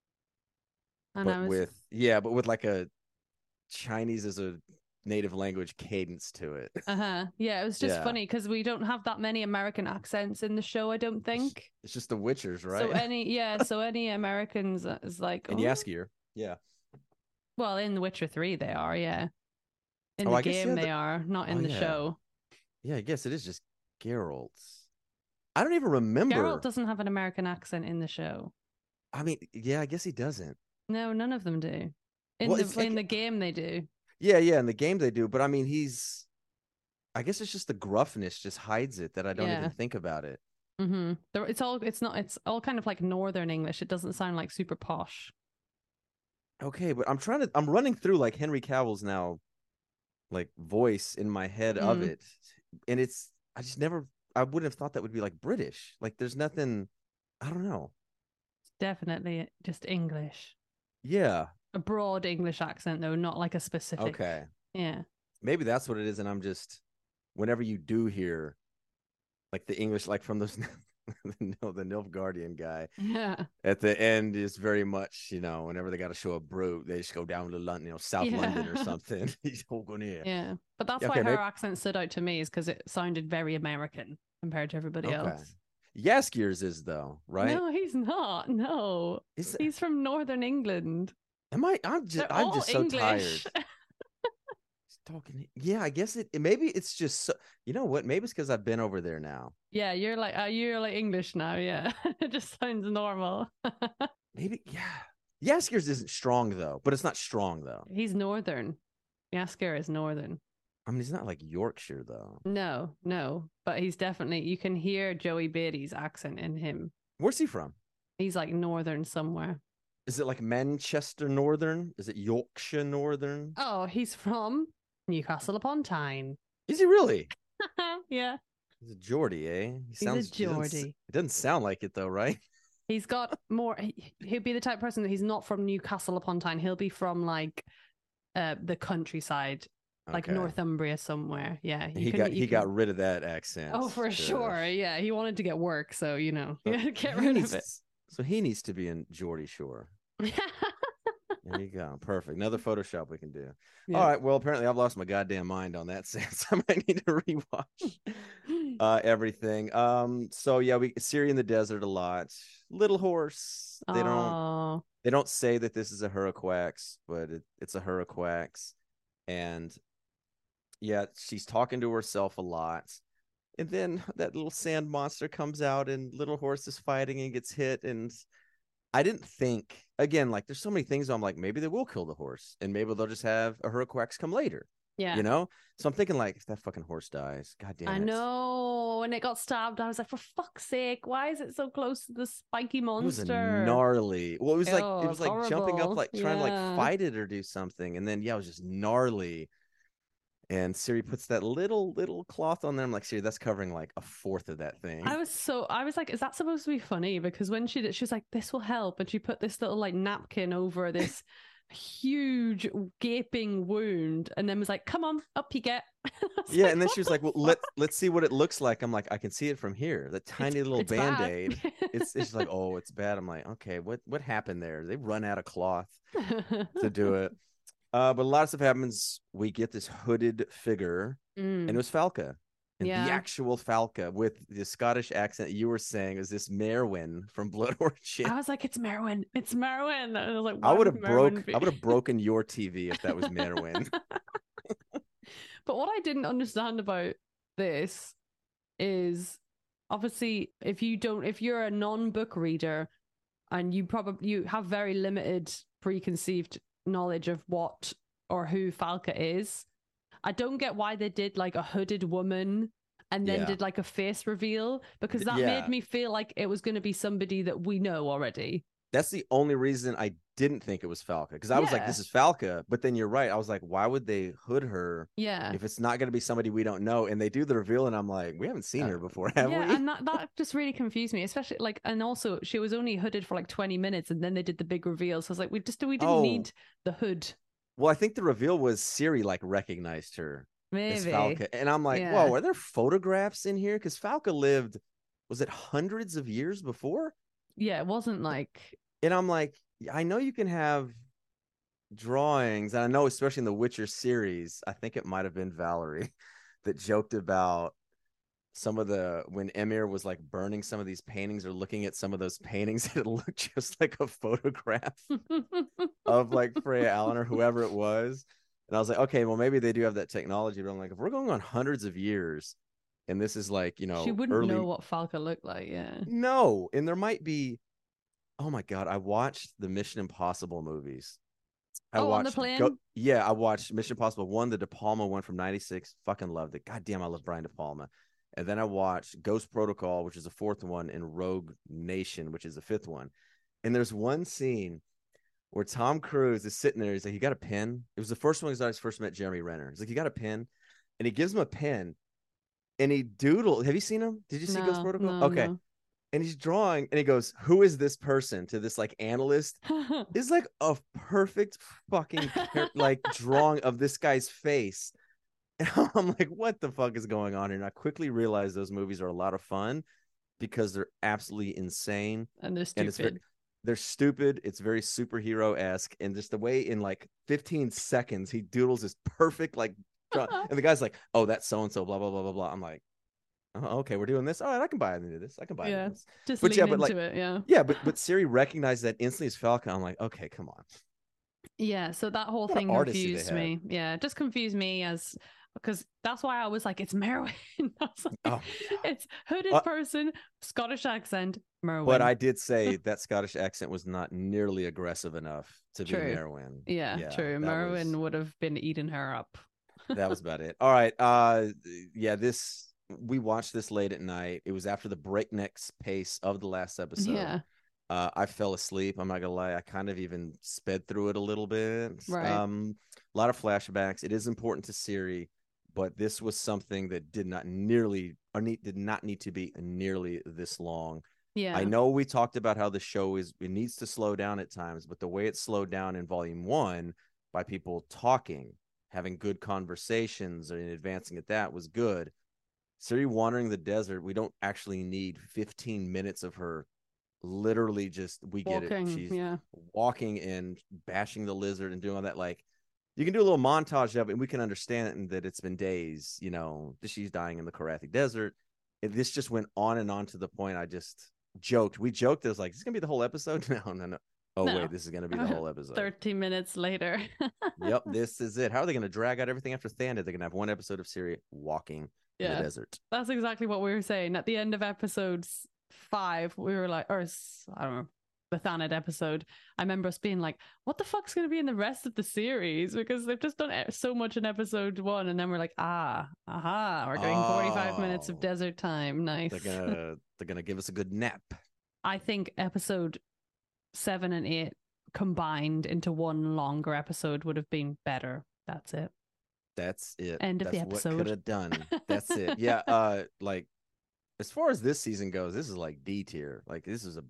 And but I was with yeah, but with like a Chinese as a native language cadence to it. uh-huh. Yeah, it was just Yeah. funny because we don't have that many American accents in the show, I don't think. It's just the Witchers, right? So any yeah, so any Americans is like and oh. Jaskier. Yeah. Well, in The Witcher three they are, yeah. In Oh, the I guess, game yeah, they the- are, not in Oh, the yeah. show. Yeah, I guess it is just Geralt's. I don't even remember. Geralt doesn't have an American accent in the show. I mean, yeah, I guess he doesn't. No, none of them do. In Well, the it's like- in the game they do. Yeah, yeah, in the game they do, but I mean, he's. I guess it's just the gruffness just hides it that I don't Yeah. even think about it. Mm-hmm. There, it's all it's not it's all kind of like Northern English. It doesn't sound like super posh. Okay, but I'm trying to. I'm running through like Henry Cavill's now, like voice in my head of Mm. it, and it's. I just never. I wouldn't have thought that would be like British. Like, there's nothing. I don't know. definitely just English. Yeah. A broad English accent, though, not like a specific. Okay. Yeah. Maybe that's what it is. And I'm just, whenever you do hear like the English, like from those, the Nilfgaardian guy Yeah. at the end is very much, you know, whenever they got to show a brute, they just go down to London, you know, South Yeah. London or something. He's going here. Yeah. But that's Yeah, why okay, her maybe- accent stood out to me, is because it sounded very American compared to everybody Okay. else. Jaskiers is though, right? No, he's not. No. Is He's from Northern England. am I? I'm just, They're I'm all just so English. tired. He's talking. Yeah, I guess it. Maybe it's just so. You know what? Maybe it's because I've been over there now. Yeah, you're like uh, you're like English now. Yeah, it just sounds normal. Maybe. Yeah. Jaskiers isn't strong though, but it's not strong though. He's Northern. Yasker is Northern. I mean, he's not like Yorkshire though. No, no, but he's definitely. You can hear Joey Beatty's accent in him. Where's he from? He's like Northern somewhere. Is it like Manchester Northern? Is it Yorkshire Northern? Oh, he's from Newcastle upon Tyne. Is he really? Yeah, He's a Geordie, eh? He he's a sounds, he doesn't s- Geordie. It doesn't sound like it though, right? He's got more. He, he'll be the type of person that he's not from Newcastle upon Tyne. He'll be from like uh the countryside, like Okay. Northumbria somewhere. Yeah, you He can- got you he can- got rid of that accent. Oh, for to- sure. Yeah, he wanted to get work, so you know, So yeah, get he rid needs- of it. So he needs to be in Geordie Shore. There you go. Perfect. Another Photoshop we can do. Yeah. All right. Well, apparently I've lost my goddamn mind on that sense. I might need to rewatch uh, everything. Um. So yeah, we Siri in the desert a lot. Little Horse. They don't. Oh, They don't say that this is a Hurriquax, but it, it's a Hurriquax, and yeah, she's talking to herself a lot. And then that little sand monster comes out, and Little Horse is fighting and gets hit. And I didn't think, again, like there's so many things. I'm like, maybe they will kill the horse, and maybe they'll just have a Hurriquax come later. yeah. You know? So I'm thinking, like, if that fucking horse dies, god damn it. I know. When it got stabbed, I was like, for fuck's sake, why is it so close to the spiky It was a monster? gnarly. Well, it was like Oh, it was it's like jumping up, horrible. like trying to Yeah. like fight it or do something, and then yeah, it was just gnarly. And Siri puts that little little cloth on there. I'm like, Siri, that's covering like a fourth of that thing. I was so I was like, is that supposed to be funny? Because when she did, she was like, this will help, and she put this little like napkin over this huge gaping wound, and then was like, come on, up you get. I was Yeah, like, and then what she was the like, well, let fuck? let's see what it looks like. I'm like, I can see it from here. The tiny It's- little it's bad. band-aid. It's it's like, oh, it's bad. I'm like, okay, what what happened there? They run out of cloth to do it. Uh, but a lot of stuff happens. We get this hooded figure, Mm. and it was Falca. And Yeah. the actual Falca with the Scottish accent you were saying is this Merwin from Blood Orchid. I was like, it's Merwin. It's Merwin. And I was like, I why would have Merwin broke be- I would have broken your T V if that was Merwin. But what I didn't understand about this is obviously if you don't if you're a non-book reader and you probably you have very limited preconceived knowledge of what or who Falca is, I don't get why they did like a hooded woman and then Yeah. did like a face reveal, because that Yeah. made me feel like it was going to be somebody that we know already. That's the only reason I didn't think it was Falca, because I was like, Yeah. this is Falca. But then you're right. I was like, why would they hood her Yeah. if it's not going to be somebody we don't know? And they do the reveal, and I'm like, we haven't seen her before, have yeah, we? and that, that just really confused me, especially like, and also she was only hooded for like twenty minutes, and then they did the big reveal. So I was like, we just we didn't Oh. need the hood. Well, I think the reveal was Siri like recognized her as Maybe. Falca, and I'm like, Yeah. whoa, are there photographs in here? Because Falca lived, was it hundreds of years before? Yeah, it wasn't like And I'm like, I know you can have drawings, and I know especially in the Witcher series, I think it might have been Valerie that joked about some of the when Emir was like burning some of these paintings or looking at some of those paintings, it looked just like a photograph of like Freya Allen or whoever it was. And I was like, okay, well maybe they do have that technology, but I'm like, if we're going on hundreds of years and this is like, you know, she wouldn't early... know what Falca looked like. Yeah. No, and there might be. Oh my god, I watched the Mission Impossible movies. I Oh, on watched the plane? Go- yeah, I watched Mission Impossible one, the De Palma one from ninety-six. Fucking loved it. God damn, I love Brian De Palma. And then I watched Ghost Protocol, which is the fourth one, and Rogue Nation, which is the fifth one. And there's one scene where Tom Cruise is sitting there. He's like, "You got a pen?" It was the first one because I first met Jeremy Renner. He's like, "You got a pen?" And he gives him a pen, and he doodled. Have you seen him? Did you see Ghost No, Protocol? no, Okay. no. and he's drawing, and he goes, "Who is this person?" to this like analyst. Is like a perfect fucking like drawing of this guy's face. And I'm like, what the fuck is going on here? And I quickly realized those movies are a lot of fun because they're absolutely insane. And they're stupid. And it's very, they're stupid. It's very superhero-esque. And just the way in like fifteen seconds he doodles this perfect like draw- and the guy's like, oh, that's so-and-so, blah, blah, blah, blah, blah. I'm like, oh, okay, we're doing this. All right, I can buy into this. I can buy yeah, into this. Just but lean yeah, but into like, it, yeah. Yeah, but but Siri recognized that instantly as Falcon. I'm like, okay, come on. Yeah, so that whole What thing artistry they confused had. me. Yeah, it just confused me as because that's why I was like, it's Merwin. I was like, Oh, it's hooded Uh, person, Scottish accent, Merwin. But I did say that Scottish accent was not nearly aggressive enough to True. be Merwin. Yeah, true. that Merwin was- would have been eating her up. that was about it. All right. Uh, yeah, this we watched this late at night. It was after the breakneck pace of the last episode. Yeah, Uh, I fell asleep. I'm not gonna lie. I kind of even sped through it a little bit. Right. Um, a lot of flashbacks. It is important to Siri, but this was something that did not nearly or need, did not need to be nearly this long. yeah. I know we talked about how the show is it needs to slow down at times, but the way it slowed down in volume one by people talking, having good conversations and advancing at that was good. Siri wandering the desert, we don't actually need fifteen minutes of her literally just we get Walking, it. She's yeah. walking and bashing the lizard and doing all that. Like you can do a little montage of it and we can understand that it's been days, you know, that she's dying in the Karathi desert. And this just went on and on to the point I just joked. We joked. It was like, is this gonna be the whole episode? No, no, no. Oh, No. wait, this is gonna be the whole episode. thirty minutes later. Yep, this is it. How are they gonna drag out everything after Thanda? They're gonna have one episode of Siri walking in Yeah. the desert. That's exactly what we were saying. At the end of episode five, we were like, or s- I don't know, the Thanad episode. I remember us being like, what the fuck's going to be in the rest of the series? Because they've just done e- so much in episode one. And then we're like, ah, aha, we're getting forty-five minutes of Oh. desert time. Nice. They're gonna they're gonna give us a good nap. I think episode seven and eight combined into one longer episode would have been better. That's it. That's it. End of the That's what episode. could have done. That's it. Yeah. Uh, like as far as this season goes, this is like D tier. Like this is a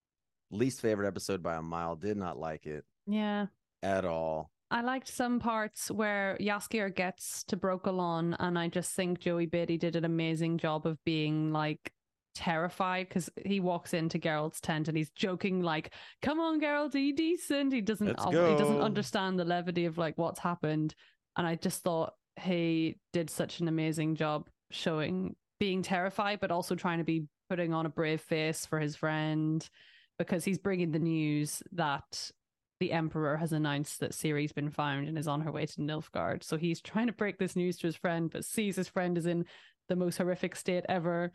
least favorite episode by a mile. Did not like it Yeah. at all. I liked some parts where Jaskier gets to Brokalon, and I just think Joey Beatty did an amazing job of being like terrified because he walks into Geralt's tent and he's joking like, "Come on, Geralt, be decent." He doesn't. Let's He doesn't go. understand the levity of like what's happened, and I just thought he did such an amazing job showing being terrified, but also trying to be putting on a brave face for his friend because he's bringing the news that the Emperor has announced that Ciri's been found and is on her way to Nilfgaard. So he's trying to break this news to his friend, but sees his friend is in the most horrific state ever.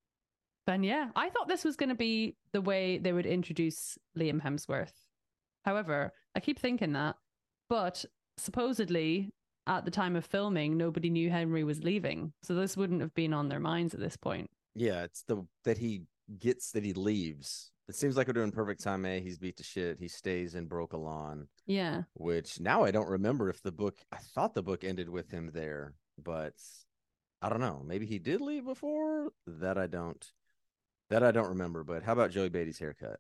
Then yeah, I thought this was going to be the way they would introduce Liam Hemsworth. However, I keep thinking that, but supposedly at the time of filming, nobody knew Henry was leaving. So this wouldn't have been on their minds at this point. Yeah, it's the that he gets that he leaves. It seems like we're doing perfect time. A, he's beat to shit. He stays in Brokalon, Yeah. which now I don't remember if the book. I thought the book ended with him there, but I don't know. Maybe he did leave before that. I don't. That I don't remember. But how about Joey Beatty's haircut?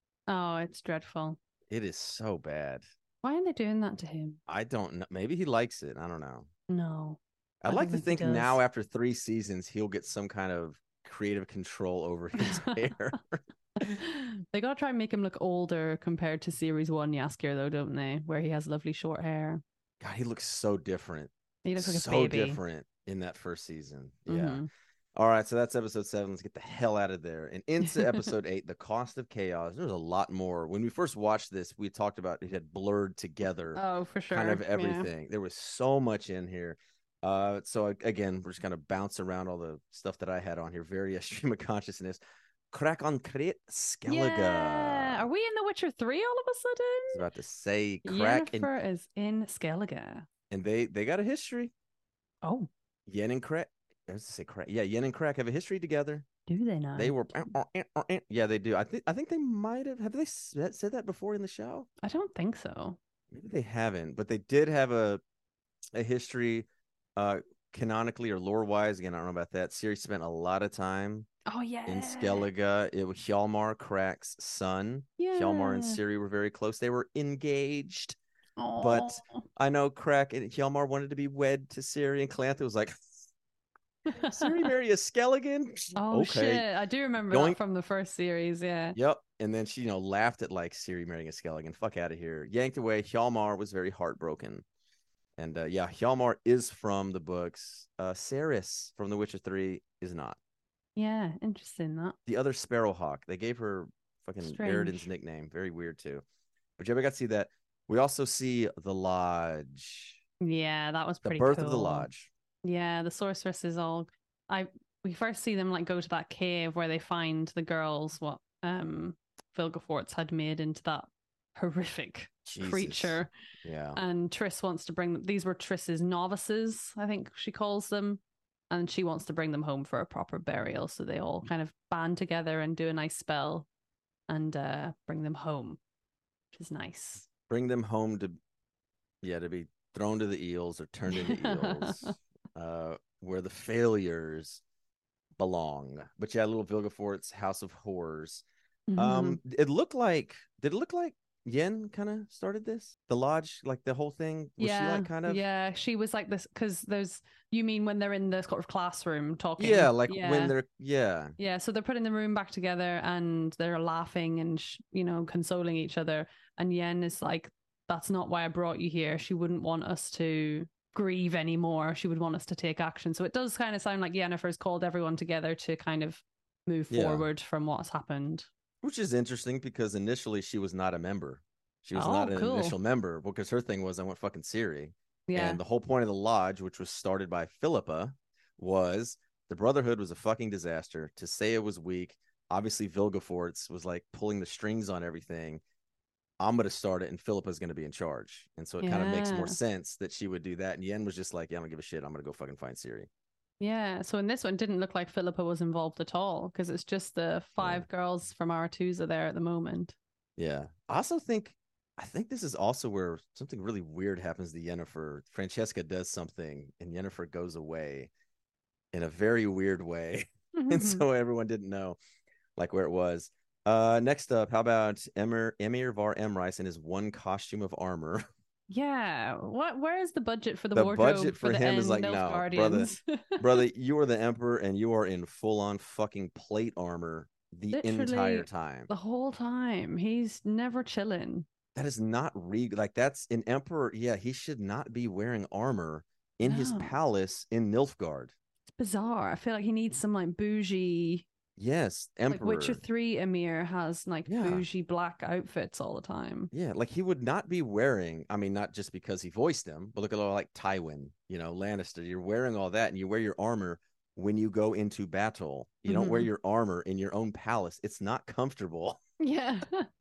Oh, it's dreadful. It is so bad. Why are they doing that to him? I don't know. Maybe he likes it. I don't know. No. I'd I like don't to think think he now does. after three seasons he'll get some kind of creative control over his hair. They gotta try and make him look older compared to series one Jaskier though, don't they? Where he has lovely short hair. God, he looks so different. He looks like a so baby. different in that first season. Yeah. Mhm. All right, so that's episode seven. Let's get the hell out of there and into episode eight, The Cost of Chaos. There's a lot more. When we first watched this, we talked about it had blurred together Oh, for sure. kind of Yeah. everything. There was so much in here. Uh, so again, we're just kind of bounce around all the stuff that I had on here. Various stream of consciousness. Crack on Crate Skellige. Yeah. Are we in The Witcher three all of a I was sudden? about to say crack and, Yennefer is in Skellige. and they they got a history. Oh, Yen and Crack. I was to say Crack. Yeah, Yen and Crack have a history together. do they now? They were yeah, they do. I think I think they might have have they said said that before in the show? I don't think so. Maybe they haven't, but they did have a a history uh canonically or lore wise. Again, I don't know about that. Siri spent a lot of time Oh in yeah. Skellige. It was Hjalmar Crack's son. Hjalmar and Yeah. Ciri were very close. They were engaged, but Oh. I know Crack and Hjalmar wanted to be wed to Ciri, and Calanthe was like, Ciri marry a Skelligan? Oh Okay. shit. I do remember that Yoink. from the first series, yeah. Yep. And then she, you know, laughed at like Ciri marrying a Skelligan. Fuck out of here. Yanked away. Hjalmar was very heartbroken. And uh, yeah, Hjalmar is from the books. Uh, Cerys from The Witcher three is not. Yeah, interesting that. The other Sparrowhawk, they gave her fucking Eridan's Strange. nickname. Very weird too. But you ever got to see that? We also see the Lodge, Yeah, that was the pretty birth of the cool. Lodge. Yeah, the sorceress is all I we first see them like go to that cave where they find the girls what um Vilgefortz had made into that horrific Jesus. creature. Yeah. And Triss wants to bring them these were Triss's novices, I think she calls them. And she wants to bring them home for a proper burial. So they all kind of band together and do a nice spell and uh bring them home, which is nice. Bring them home to, yeah, to be thrown to the eels or turned into eels, uh, where the failures belong. But yeah, little Vilgefort's House of Horrors. Mm-hmm. Um, it looked like, did it look like Yen kind of started this? The lodge, like the whole thing, was she Yeah, like kind of? yeah. She was like this because there's. You mean when they're in the sort of classroom Yeah, talking? like when Yeah, they're, yeah, yeah. So they're putting the room back together and they're laughing and sh- you know consoling each other. And Yen is like, "That's not why I brought you here. She wouldn't want us to grieve anymore. She would want us to take action." So it does kind of sound like Yennefer's called everyone together to kind of move yeah. forward from what's happened. Which is interesting because initially she was not a member. She was not Oh, an cool. initial member because her thing was I want fucking Ciri. Yeah. And the whole point of the lodge, which was started by Philippa, was the Brotherhood was a fucking disaster. To say it was weak, obviously Vilgefortz was like pulling the strings on everything. I'm going to start it and Philippa's going to be in charge. And so it kind of makes more Yeah. sense that she would do that. And Yen was just like, yeah, I don't give a shit. I'm going to go fucking find Ciri. Yeah, so in this one, it didn't look like Philippa was involved at all because it's just the Yeah. five girls from Aretusa there at the moment. Yeah. I also think I think this is also where something really weird happens to Yennefer. Francesca does something and Yennefer goes away in a very weird way. And so everyone didn't know like where it was. Uh next up, how about Emir Emir Var Emreis and his one costume of armor? Yeah, what? Where is the budget for the The wardrobe budget for for the him is end like, Nilf no, brother, Guardians? brother, you are the emperor and you are in full on fucking plate armor the entire Literally time. the whole time. He's never chilling. That is not regal. Like that's an emperor. Yeah, he should not be wearing armor in his No, palace in Nilfgaard. it's bizarre. I feel like he needs some like bougie, Yes, like Witcher emperor. three Emir has like Yeah, bougie black outfits all the time. yeah. Like he would not be wearing. I mean, not just because he voiced him, but look at all like Tywin, you know, Lannister. You're wearing all that, and you wear your armor when you go into battle. You don't wear Mm-hmm. your armor in your own palace. It's not comfortable Yeah.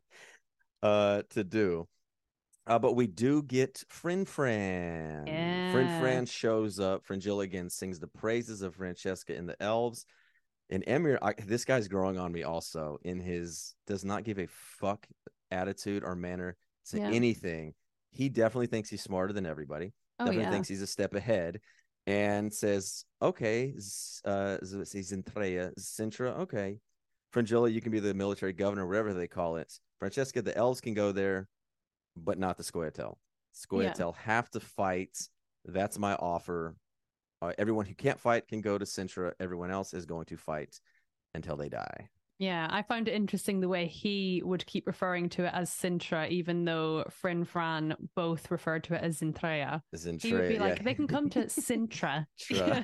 uh to do. Uh, but we do get Frin Fran. Frin Yeah. Fran shows up. Fringilla again sings the praises of Francesca and the elves. And Emir, I, this guy's growing on me also in his does not give a fuck attitude or manner to Yeah. anything. He definitely thinks he's smarter than everybody. Oh Definitely yeah. thinks he's a step ahead and says, okay, uh, Zintrea, Sintra, okay. Fringilla, you can be the military governor, whatever they call it. Francesca, the elves can go there, but not the Scoia'tael. Yeah. Scoia'tael have to fight. That's my offer. Uh, everyone who can't fight can go to Sintra. Everyone else is going to fight until they die. Yeah, I found it interesting the way he would keep referring to it as Sintra, even though Frin Fran both referred to it as Zintrea. Zintra, He would be like, yeah. they can come to Sintra. Tra.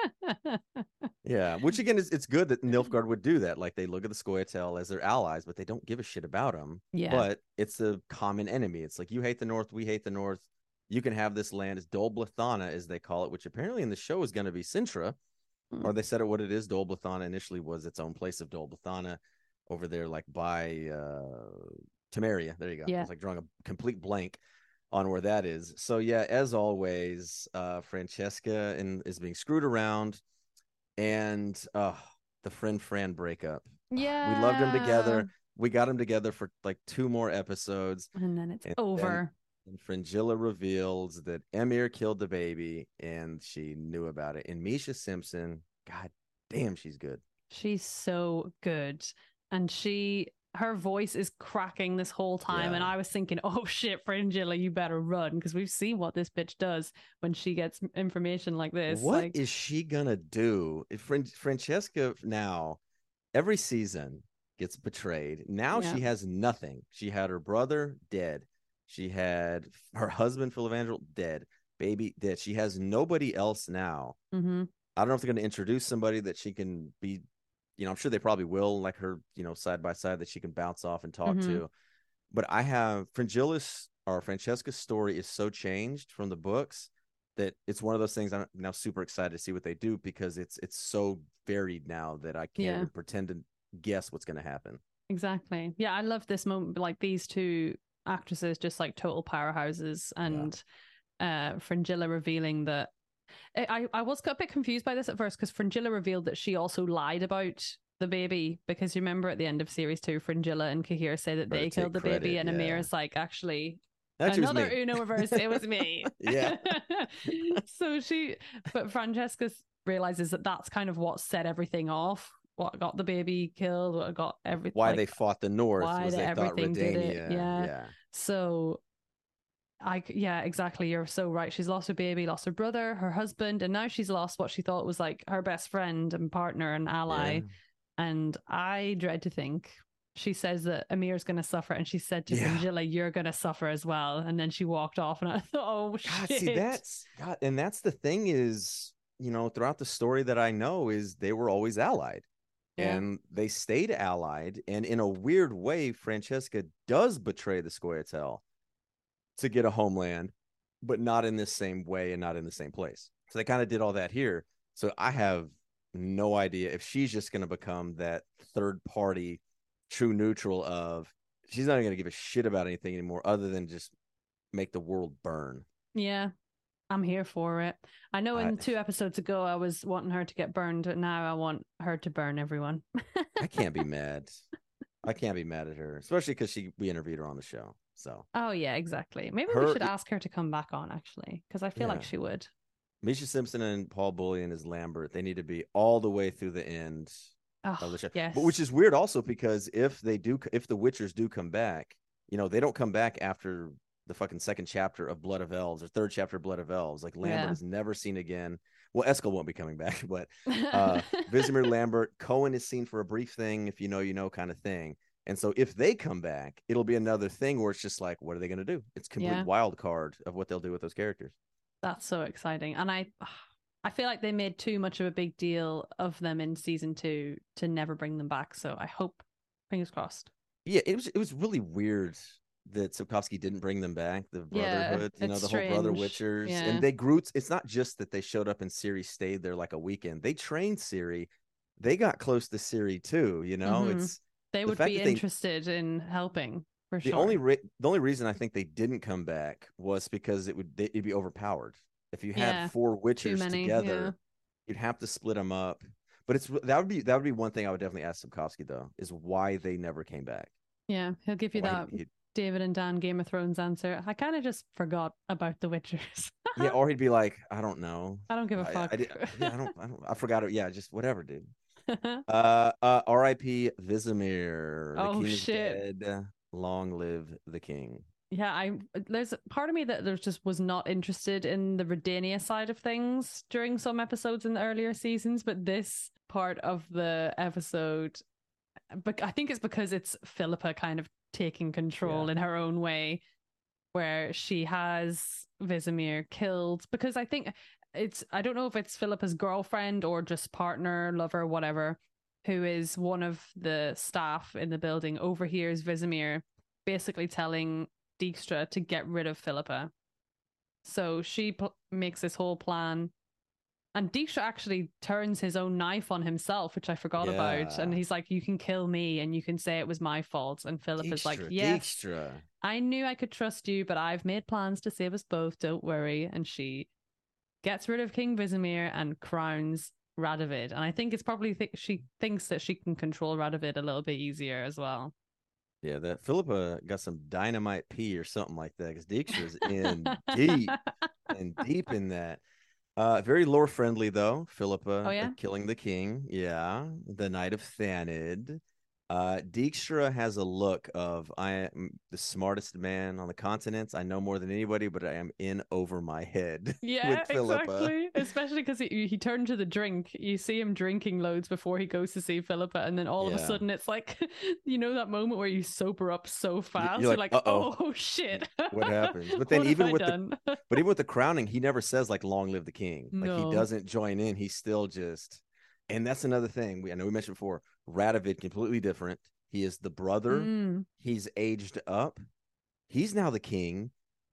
Yeah, which again is it's good that Nilfgaard would do that. Like they look at the Scoia'tael as their allies, but they don't give a shit about them. Yeah. But it's a common enemy. It's like you hate the North, we hate the North. You can have this land. It's Dol Blithana, as they call it, which apparently in the show is going to be Sintra. Hmm. Or they said it what it is. Dol Blithana initially was its own place of Dol Blithana over there, like by uh Temeria. There you go. Yeah. I was like drawing a complete blank on where that is. So yeah, as always, uh Francesca and is being screwed around, and uh the Frin Fran breakup. Yeah. We loved them together. We got them together for like two more episodes. And then it's and over. Then, and Fringilla reveals that Emir killed the baby and she knew about it. And Misha Simpson, god damn, she's good. She's so good. And she her voice is cracking this whole time. Yeah. And I was thinking, oh shit, Fringilla, you better run, because we've seen what this bitch does when she gets information like this. What like is she gonna do? If Fran- Francesca now every season gets betrayed. Now Yeah. she has nothing. She had her brother dead. She had her husband, Phil Evangel, dead. Baby dead. She has nobody else now. Mm-hmm. I don't know if they're going to introduce somebody that she can be, you know, I'm sure they probably will, like her, you know, side by side that she can bounce off and talk Mm-hmm. to. But I have Frangilla's or Francesca's story is so changed from the books that it's one of those things I'm now super excited to see what they do, because it's it's so varied now that I can't Yeah. even pretend to guess what's going to happen. Exactly. Yeah, I love this moment. Like these two actresses, just like total powerhouses, and yeah. uh Fringilla revealing that I, I was a bit confused by this at first, because Fringilla revealed that she also lied about the baby, because you remember at the end of series two, Fringilla and Kahir say that they killed the credit, baby, and yeah. Amir's like, actually, actually another Uno reverse, it was me. Yeah. So she, but Francesca realizes that that's kind of what set everything off. What got the baby killed? What got everything? Why like, they fought the North why was they thought everything did it. Redania. Yeah. Yeah. So I yeah, exactly. You're so right. She's lost her baby, lost her brother, her husband, and now she's lost what she thought was like her best friend and partner and ally. Yeah. And I dread to think she says that Amir's going to suffer, and she said to yeah. Fringilla, "You're going to suffer as well." And then she walked off, and I thought, "Oh God, shit!" See, that's God, and that's the thing is, you know, throughout the story that I know is they were always allied. Yeah. And they stayed allied, and in a weird way, Francesca does betray the Scoia'tael to get a homeland, but not in this same way and not in the same place. So they kind of did all that here. So I have no idea if she's just going to become that third party true neutral of she's not going to give a shit about anything anymore other than just make the world burn. Yeah. I'm here for it. I know in I, two episodes ago I was wanting her to get burned, and now I want her to burn everyone. I can't be mad. I can't be mad at her, especially because she we interviewed her on the show. So. Oh yeah, exactly. Maybe her, we should ask her to come back on, actually, because I feel yeah. like she would. Misha Simpson and Paul Bullion as Lambert. They need to be all the way through the end oh, of the show. Yes. But which is weird also, because if they do, if the Witchers do come back, you know, they don't come back after the fucking second chapter of Blood of Elves or third chapter of Blood of Elves. Like Lambert yeah. is never seen again. Well, Eskel won't be coming back, but uh Vizimir, Lambert, Cohen is seen for a brief thing, if you know, you know, kind of thing. And so if they come back, it'll be another thing where it's just like, what are they going to do? It's complete yeah. wild card of what they'll do with those characters. That's so exciting. And I I feel like they made too much of a big deal of them in season two to never bring them back. So I hope, fingers crossed. Yeah, it was it was really weird that Sapkowski didn't bring them back, the Brotherhood, yeah, you know, the strange. whole Brother Witchers. Yeah. And they grew, it's not just that they showed up and Ciri stayed there like a weekend. They trained Ciri. They got close to Ciri too, you know? Mm-hmm. It's They would the be interested they, in helping, for the sure. Only re- the only reason I think they didn't come back was because it would it'd be overpowered. If you had yeah, four Witchers many, together, yeah. you'd have to split them up. But it's that would be that would be one thing I would definitely ask Sapkowski, though, is why they never came back. Yeah, he'll give you why that he, David and Dan Game of Thrones answer. I kind of just forgot about the Witchers. Yeah, or he'd be like, I don't know. I don't give a I, fuck. I, I, yeah, I don't, I don't. I forgot it. Yeah, just whatever, dude. uh, uh, R I P Vizimir. The oh king shit! Is dead. Long live the king. Yeah, I there's part of me that there just was not interested in the Redania side of things during some episodes in the earlier seasons, but this part of the episode, but I think it's because it's Philippa kind of taking control yeah. in her own way, where she has Vizimir killed, because I think it's I don't know if it's Philippa's girlfriend or just partner, lover, whatever, who is one of the staff in the building, overhears Vizimir basically telling Dijkstra to get rid of Philippa. So she pl- makes this whole plan, and Dijkstra actually turns his own knife on himself, which I forgot yeah. about, and he's like, you can kill me and you can say it was my fault, and Philippa's like, yes, Dijkstra. I knew I could trust you, but I've made plans to save us both, don't worry. And she gets rid of King Vizimir and crowns Radovid, and I think it's probably th- she thinks that she can control Radovid a little bit easier as well. Yeah, that Philippa got some dynamite pee or something like that, because Dijkstra's in deep and deep in that. Uh, very lore friendly though. Oh Philippa uh, yeah. killing the king. Yeah, the Knight of Thanid. Uh, Dijkstra has a look of I am the smartest man on the continent. I know more than anybody, but I am in over my head Yeah, with Philippa. exactly. Especially because he, he turned to the drink. You see him drinking loads before he goes to see Philippa, and then all of a Yeah, sudden it's like, you know, that moment where you sober up so you're fast. You're like, like, uh oh, oh shit, what happens? But then what have even I with the done? but even with the crowning, he never says like "Long live the king." Like he No. doesn't join in. He's still just, and that's another thing. We I know we mentioned before. Radovid completely different. He is the brother. Mm. He's aged up. He's now the king.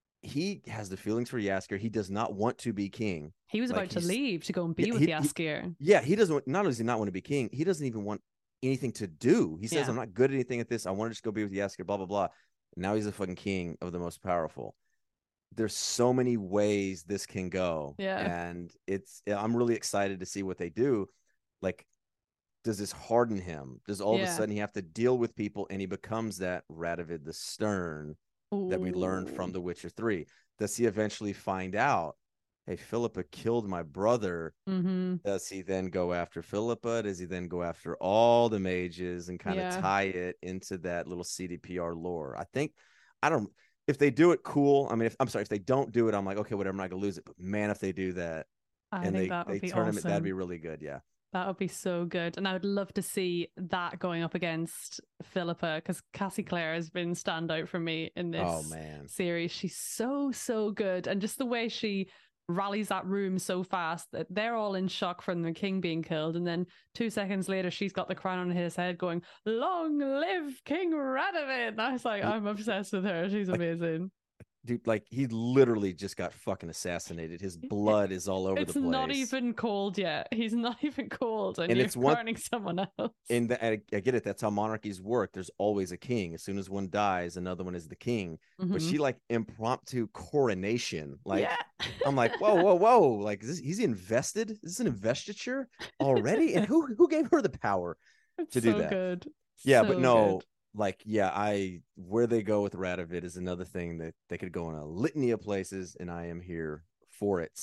He has the feelings for Yasker. He does not want to be king. He was Like about to he's leave to go and yeah, be with he, he Jaskier. yeah, he doesn't not only does he not want to be king, he doesn't even want anything to do. He says, Yeah. I'm not good at anything at this. I want to just go be with Yasker, blah, blah, blah. Now he's a fucking king of the most powerful. There's so many ways this can go. Yeah. And it's I'm really excited to see what they do. Like, does this harden him? Does all of a Yeah. sudden he have to deal with people and he becomes that Radovid the Stern that we learned from Ooh. The Witcher three? Does he eventually find out, hey, Philippa killed my brother? Mm-hmm. Does he then go after Philippa? Does he then go after all the mages and kind of Yeah. tie it into that little C D P R lore? I think, I don't, if they do it, cool. I mean, if I'm sorry, if they don't do it, I'm like, okay, whatever, I'm not gonna lose it. But man, if they do that I and think they that would they be turn him, that'd be awesome. really good. Yeah. That would be so good. And I would love to see that going up against Philippa because Cassie Clare has been standout for me in Oh this man. series. She's so, so good. And just the way she rallies that room so fast that they're all in shock from the king being killed. And then two seconds later, she's got the crown on his head going, Long live King Radovid. And I was like, I'm obsessed with her. She's Like, amazing. dude, like he literally just got fucking assassinated. His blood is all over the It's not place. even cold yet. He's not even cold, and And you're it's one crowning someone else. and the, I, I get it. That's how monarchies work. There's always a king. As soon as one dies, another one is the king. But Mm-hmm. she like impromptu coronation. Yeah. Like I'm like, whoa, whoa, whoa! Like is this, he's invested. Is this an investiture already? And who who gave her the power It's to do so that? good. Yeah, but So no, good. like yeah, I where they go with Radovid is another thing that they could go in a litany of places, and I am here for it.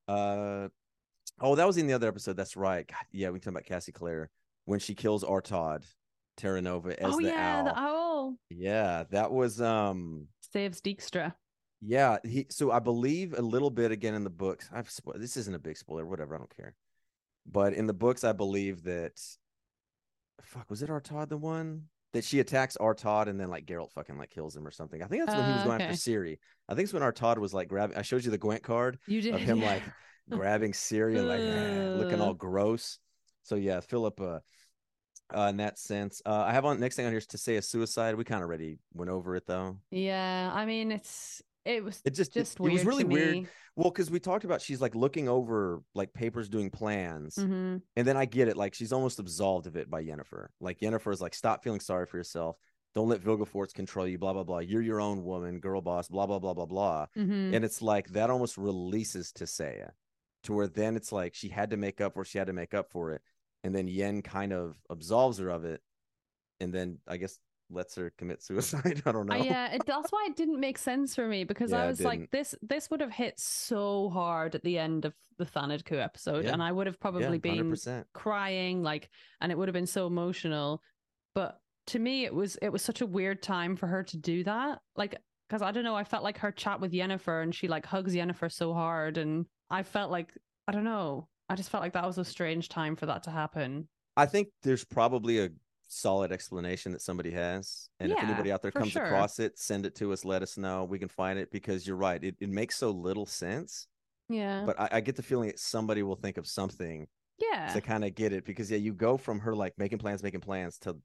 Uh oh, that was in the other episode. That's right. God, yeah, we talked about Cassie Clare when she kills Artaud Terra Nova as Oh the yeah, the owl. owl Yeah, that was um saves Dijkstra. yeah, he so I believe a little bit again in the books. I've spo- this isn't a big spoiler, whatever, I don't care. But in the books, I believe that fuck, was it Artaud the one? That she attacks Artaud and then like Geralt fucking like kills him or something. I think that's when he was Uh, going after okay. Ciri. I think it's when Artaud was like grabbing I showed you the Gwent card You of did, him yeah. like grabbing Ciri and like eh, looking all Uh, gross. So yeah, Philip uh, uh, in that sense. Uh, I have on next thing on here is to say a suicide. We kind of already went over it though. yeah, I mean it's it was It just it, just it was weird to really weird. me. Well, because we talked about she's like looking over like papers, doing plans, Mm-hmm. and then I get it. Like she's almost absolved of it by Yennefer. Like Yennefer is like, stop feeling sorry for yourself. Don't let Vilgefortz control you. Blah blah blah. You're your own woman, girl boss. Blah blah blah blah blah. Mm-hmm. And it's like that almost releases Tissaia, to where then it's like she had to make up for she had to make up for it, and then Yen kind of absolves her of it, and then I guess lets her commit suicide. I don't I, know. yeah, it, that's why it didn't make sense for me because I Yeah, it was like, didn't. this this would have hit so hard at the end of the Thanad Coup episode, Yeah, and I would have yeah, probably hundred been percent. crying, like, and it would have been so emotional. But to me, it was it was such a weird time for her to do that, like, because I don't know, I felt like her chat with Yennefer, and she like hugs Yennefer so hard, and I felt like I don't know, I just felt like that was a strange time for that to happen. I think there's probably a solid explanation that somebody has. And if Yeah, anybody out there for comes sure. across it, send it to us. Let us know. We can find it because you're right. It, it makes so little sense. Yeah, But I, I get the feeling that somebody will think of something yeah. to kind of get it because, yeah, you go from her like making plans, making plans to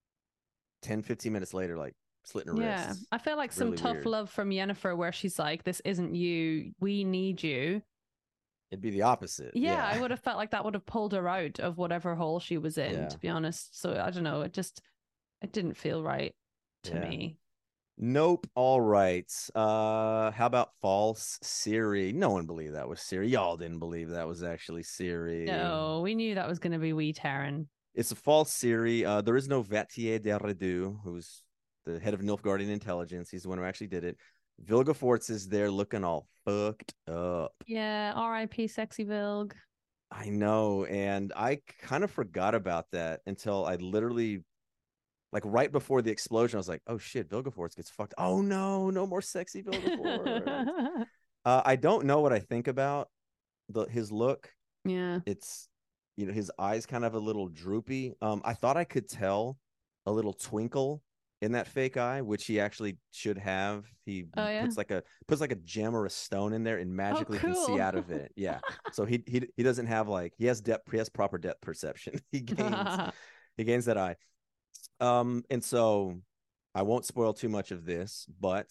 ten, fifteen minutes later, like slitting her Yeah, wrists. I feel like some Really tough weird. love from Yennefer where she's like, this isn't you. We need you. It'd be the opposite. Yeah, Yeah. I would have felt like that would have pulled her out of whatever hole she was in, Yeah. to be honest. So I don't know. It just, it didn't feel right to Yeah. me. Nope. All right. Uh, how about false Siri? No one believed that was Siri. Y'all didn't believe that was actually Siri. No, we knew that was going to be wee Terran. It's a false Siri. Uh, there is no Vatier de Redu, who's the head of Nilfgaardian intelligence. He's the one who actually did it. Vilgefortz is there looking all fucked up. Yeah, R I P sexy Vilg. I know, and I kind of forgot about that until I literally, like right before the explosion, I was like, "Oh shit, Vilgefortz gets fucked." Oh no, no more sexy Vilgefortz. uh, I don't know what I think about the his look. Yeah. It's, you know, his eyes kind of a little droopy. Um, I thought I could tell a little twinkle in that fake eye, which he actually should have. He Oh yeah. puts like a puts like a gem or a stone in there and magically oh, can see cool. out of it. Yeah. So he he he doesn't have like he has depth he has proper depth perception. he gains he gains that eye. Um, and so I won't spoil too much of this, but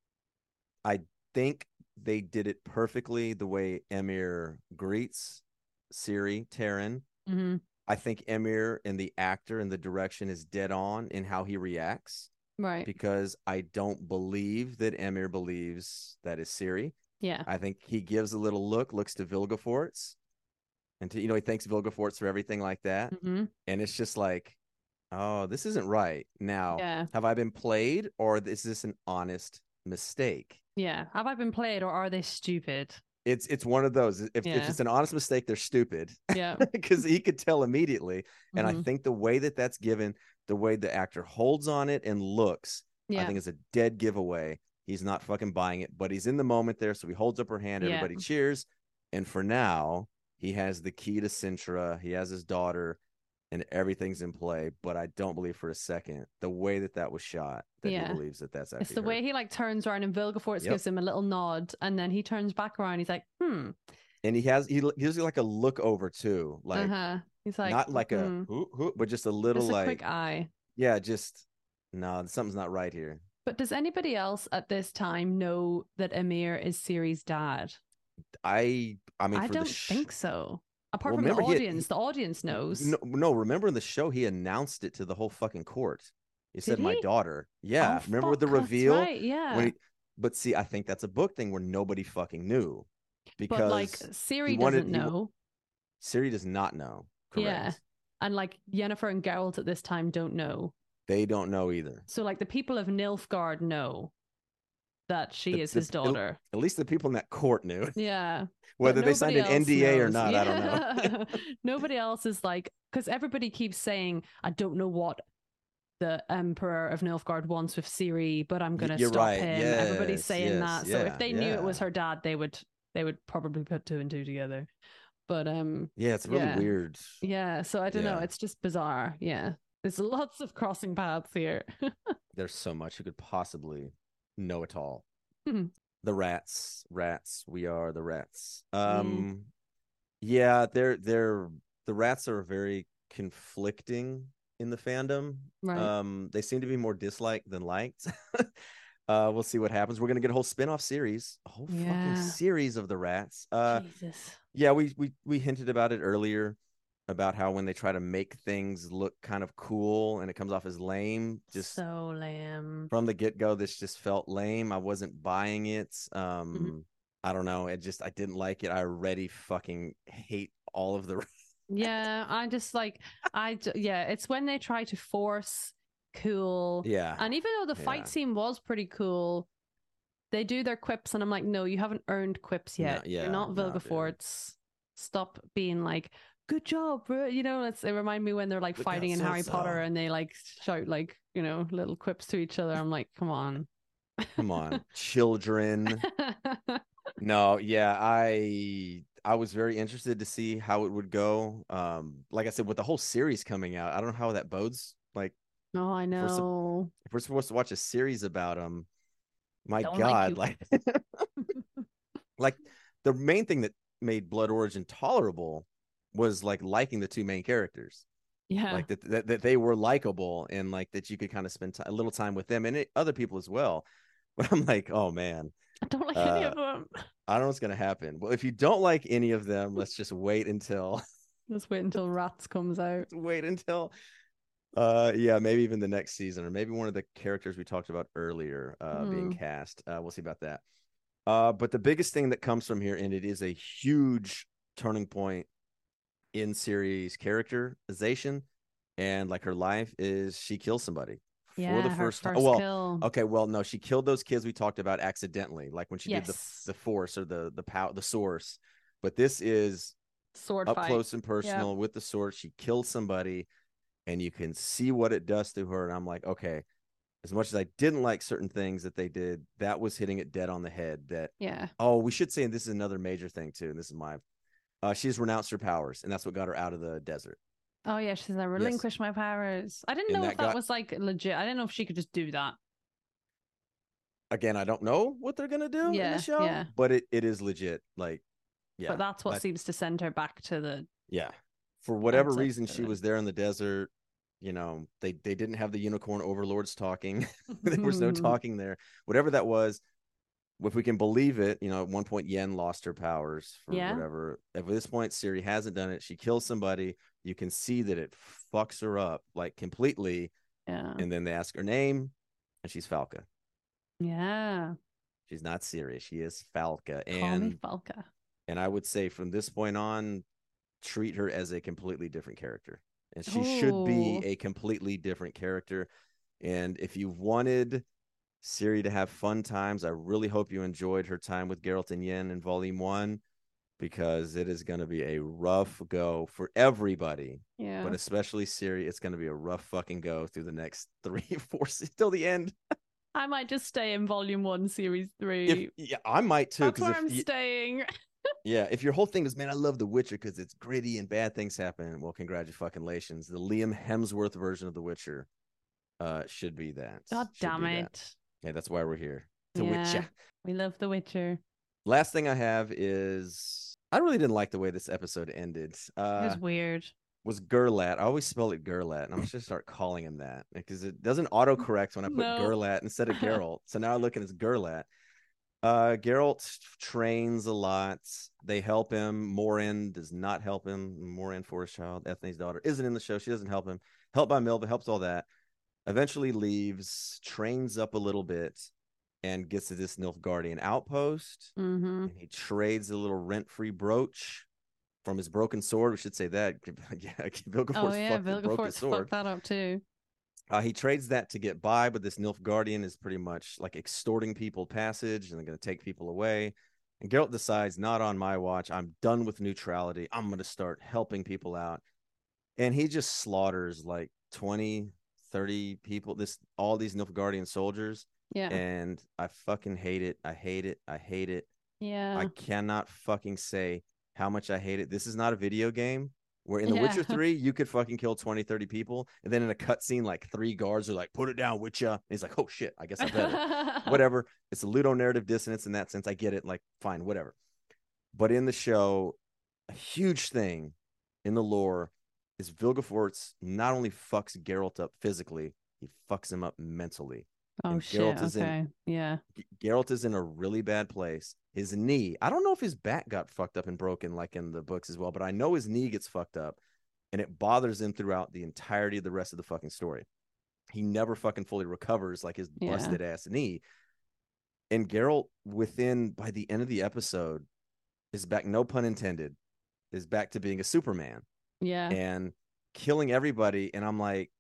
I think they did it perfectly the way Emir greets Ciri Terran. hmm I think Emir and the actor and the direction is dead on in how he reacts. Right. Because I don't believe that Emir believes that is Ciri. Yeah. I think he gives a little look, looks to Vilgefortz, and to, you know, he thanks Vilgefortz for everything like that. Mm-hmm. And it's just like, oh, this isn't right. Now, yeah. have I been played, or is this an honest mistake? Yeah. Have I been played, or are they stupid? It's it's one of those. If, yeah. if it's an honest mistake, they're stupid. Yeah. Because he could tell immediately. And mm-hmm. I think the way that that's given, the way the actor holds on it and looks, yeah. I think is a dead giveaway. He's not fucking buying it, but he's in the moment there. So he holds up her hand. Yeah. Everybody cheers. And for now, he has the key to Cintra. He has his daughter, and everything's in play. But I don't believe for a second the way that that was shot that Yeah. he believes that that's actually It's the her. way he like turns around and Vilgefortz Yep. gives him a little nod, and then he turns back around. He's like, hmm. And he has he he has like a look over too, like uh-huh. He's like not like hmm. a whoop, whoop, but just a little Just a like quick eye. Yeah, just no, something's not right here. But does anybody else at this time know that Emir is Ciri's dad? I I mean, I for don't the sh- think so. Apart well, from the remember he had- audience, he- the audience knows. No, no, remember in the show he announced it to the whole fucking court. He Did said, "My he? daughter." Yeah, Oh, remember with the fuck, that's reveal? right, yeah. When he, but see, I think that's a book thing where nobody fucking knew because But like Ciri wanted- doesn't he- know. Ciri does not know. Correct. Yeah. And like Yennefer and Geralt at this time don't know. They don't know either. So like the people of Nilfgaard know that she The- is the- his daughter. At least the people in that court knew. Yeah. Whether But they signed an nobody N D A else or knows. not, I don't Yeah. know. Nobody else is like, because everybody keeps saying, I don't know what the Emperor of Nilfgaard wants with Ciri, but I'm Y- gonna you're stop right. him. Yes, Everybody's saying yes, that. So yeah, if they knew it was yeah. her dad, they would they would probably put two and two together. But um Yeah, it's really Yeah. weird. yeah, so I don't know. Yeah. It's just bizarre. Yeah. There's lots of crossing paths here. There's so much you could possibly know it all. Mhm. The rats, rats, we are the rats. Um, yeah, they're they're the rats are very conflicting in the fandom. Right. Um, they seem to be more disliked than liked. uh, we'll see what happens. We're gonna get a whole spin-off series, a whole Yeah. fucking series of the rats. Uh, Jesus. yeah, we we we hinted about it earlier about how when they try to make things look kind of cool and it comes off as lame, just so lame. from the get-go, this just felt lame. I wasn't buying it. Um, Mm-hmm. I don't know. It just I didn't like it. I already fucking hate all of the. Yeah, I just like I j- yeah, it's when they try to force cool. Yeah, And even though the yeah. fight scene was pretty cool, they do their quips and I'm like, no, you haven't earned quips No, yet. yeah, You're not no, dude. Vilgefortz. Stop being like, good job, bro. You know, it's it remind me when they're like Look fighting out, in Harry so-so. Potter and they like shout like, you know, little quips to each other. I'm like, come on. Come on, children. No, yeah, I I was very interested to see how it would go. Um, like I said, with the whole series coming out, I don't know how that bodes. Like, Oh, I we're sup- know. if we're supposed to watch a series about them, my Don't God, like like, like the main thing that made Blood Origin tolerable was like liking the two main characters, Yeah. like that, that that they were likable and like that you could kind of spend t- a little time with them and it, other people as well. But I'm like, oh man, I don't like any uh, of them. I don't know what's gonna happen. Well, if you don't like any of them, let's just wait until Just wait until Rats comes out. wait until uh yeah, maybe even the next season or maybe one of the characters we talked about earlier uh being Hmm. cast. Uh we'll see about that. Uh but the biggest thing that comes from here, and it is a huge turning point in Ciri's characterization and like her life, is she kills somebody for Yeah, the her first time. first Well, kill. okay, well, no, she killed those kids we talked about accidentally, like when she did the Yes. the force or the the pow the source. But this is Sword up fight. close and Yep. personal with the sword. She kills somebody, and you can see what it does to her. And I'm like, okay, as much as I didn't like certain things that they did, that was hitting it dead on the head. That Yeah. oh, we should say, and this is another major thing too, and this is my uh, she's renounced her powers, and that's what got her out of the desert. Oh yeah, she's like, relinquish my powers. I didn't And know that if that got- was like legit. I didn't know if she could just do that. Again, I don't know what they're gonna do in Yeah, the show, yeah. but it, it is legit. Like, yeah, But that's what that- seems to send her back to the yeah. For whatever That's it, reason, she really. was there in the desert. You know, they they didn't have the unicorn overlords talking. There was no talking there. Whatever that was, if we can believe it, you know, at one point Yen lost her powers for Yeah. whatever. At this point, Ciri hasn't done it. She kills somebody. You can see that it fucks her up like completely. Yeah. And then they ask her name, and she's Falca. Yeah. She's not Ciri. She is Falca. Call me And Falca. and I would say from this point on, treat her as a completely different character. And she should be Ooh. a completely different character. And if you wanted Ciri to have fun times, I really hope you enjoyed her time with Geralt and Yen in Volume One, because it is going to be a rough go for everybody. Yeah. But especially Ciri, it's going to be a rough fucking go through the next three, four, till the end. I might just stay in volume one, series three. If, yeah, I might too. That's where if, I'm y- staying. Yeah, if your whole thing is, man, I love The Witcher because it's gritty and bad things happen, well, congratulations. The Liam Hemsworth version of The Witcher uh, should be that. God Should damn be it. that. Yeah, that's why we're here. To Yeah. Witcher. We love The Witcher. Last thing I have is I really didn't like the way this episode ended. It Uh, was weird. was Gerlat. I always spell it Gerlat, and I'm just gonna start calling him that because it doesn't autocorrect when I put No. Gerlat instead of Geralt. So now I'm looking as Gerlat. Uh, Geralt trains a lot. They help him. Morin does not help him. Morin, Forest Child, Ethne's daughter, isn't in the show. She doesn't help him. Helped by Milva, helps all that. Eventually leaves, trains up a little bit, and gets to this Nilfgaardian outpost. Mm-hmm. And he trades a little rent-free brooch from his broken sword. We should say that. Yeah, Vilgefortz Oh yeah, fucked the broken Vilgefortz sword. fucked that up too. Uh, he trades that to get by, but this Nilfgaardian is pretty much like extorting people passage, and they're going to take people away. And Geralt decides, not on my watch. I'm done with neutrality. I'm going to start helping people out. And he just slaughters like twenty, thirty people, this all these Nilfgaardian soldiers. Yeah. And I fucking hate it. I hate it. I hate it. Yeah. I cannot fucking say how much I hate it. This is not a video game. Where in The Yeah. Witcher three, you could fucking kill twenty, thirty people. And then in a cutscene, like three guards are like, put it down, Witcher. And he's like, oh shit, I guess I better. Whatever. It's a ludonarrative dissonance in that sense. I get it. Like, fine, whatever. But in the show, a huge thing in the lore is Vilgefortz not only fucks Geralt up physically, he fucks him up mentally. Oh and shit. Geralt is in- Okay. Yeah. G- Geralt is in a really bad place. His knee, I don't know if his back got fucked up and broken like in the books as well, but I know his knee gets fucked up and it bothers him throughout the entirety of the rest of the fucking story. He never fucking fully recovers like his Yeah. busted ass knee. And Geralt, within by the end of the episode, is back, no pun intended, is back to being a Superman Yeah. and killing everybody. And I'm like,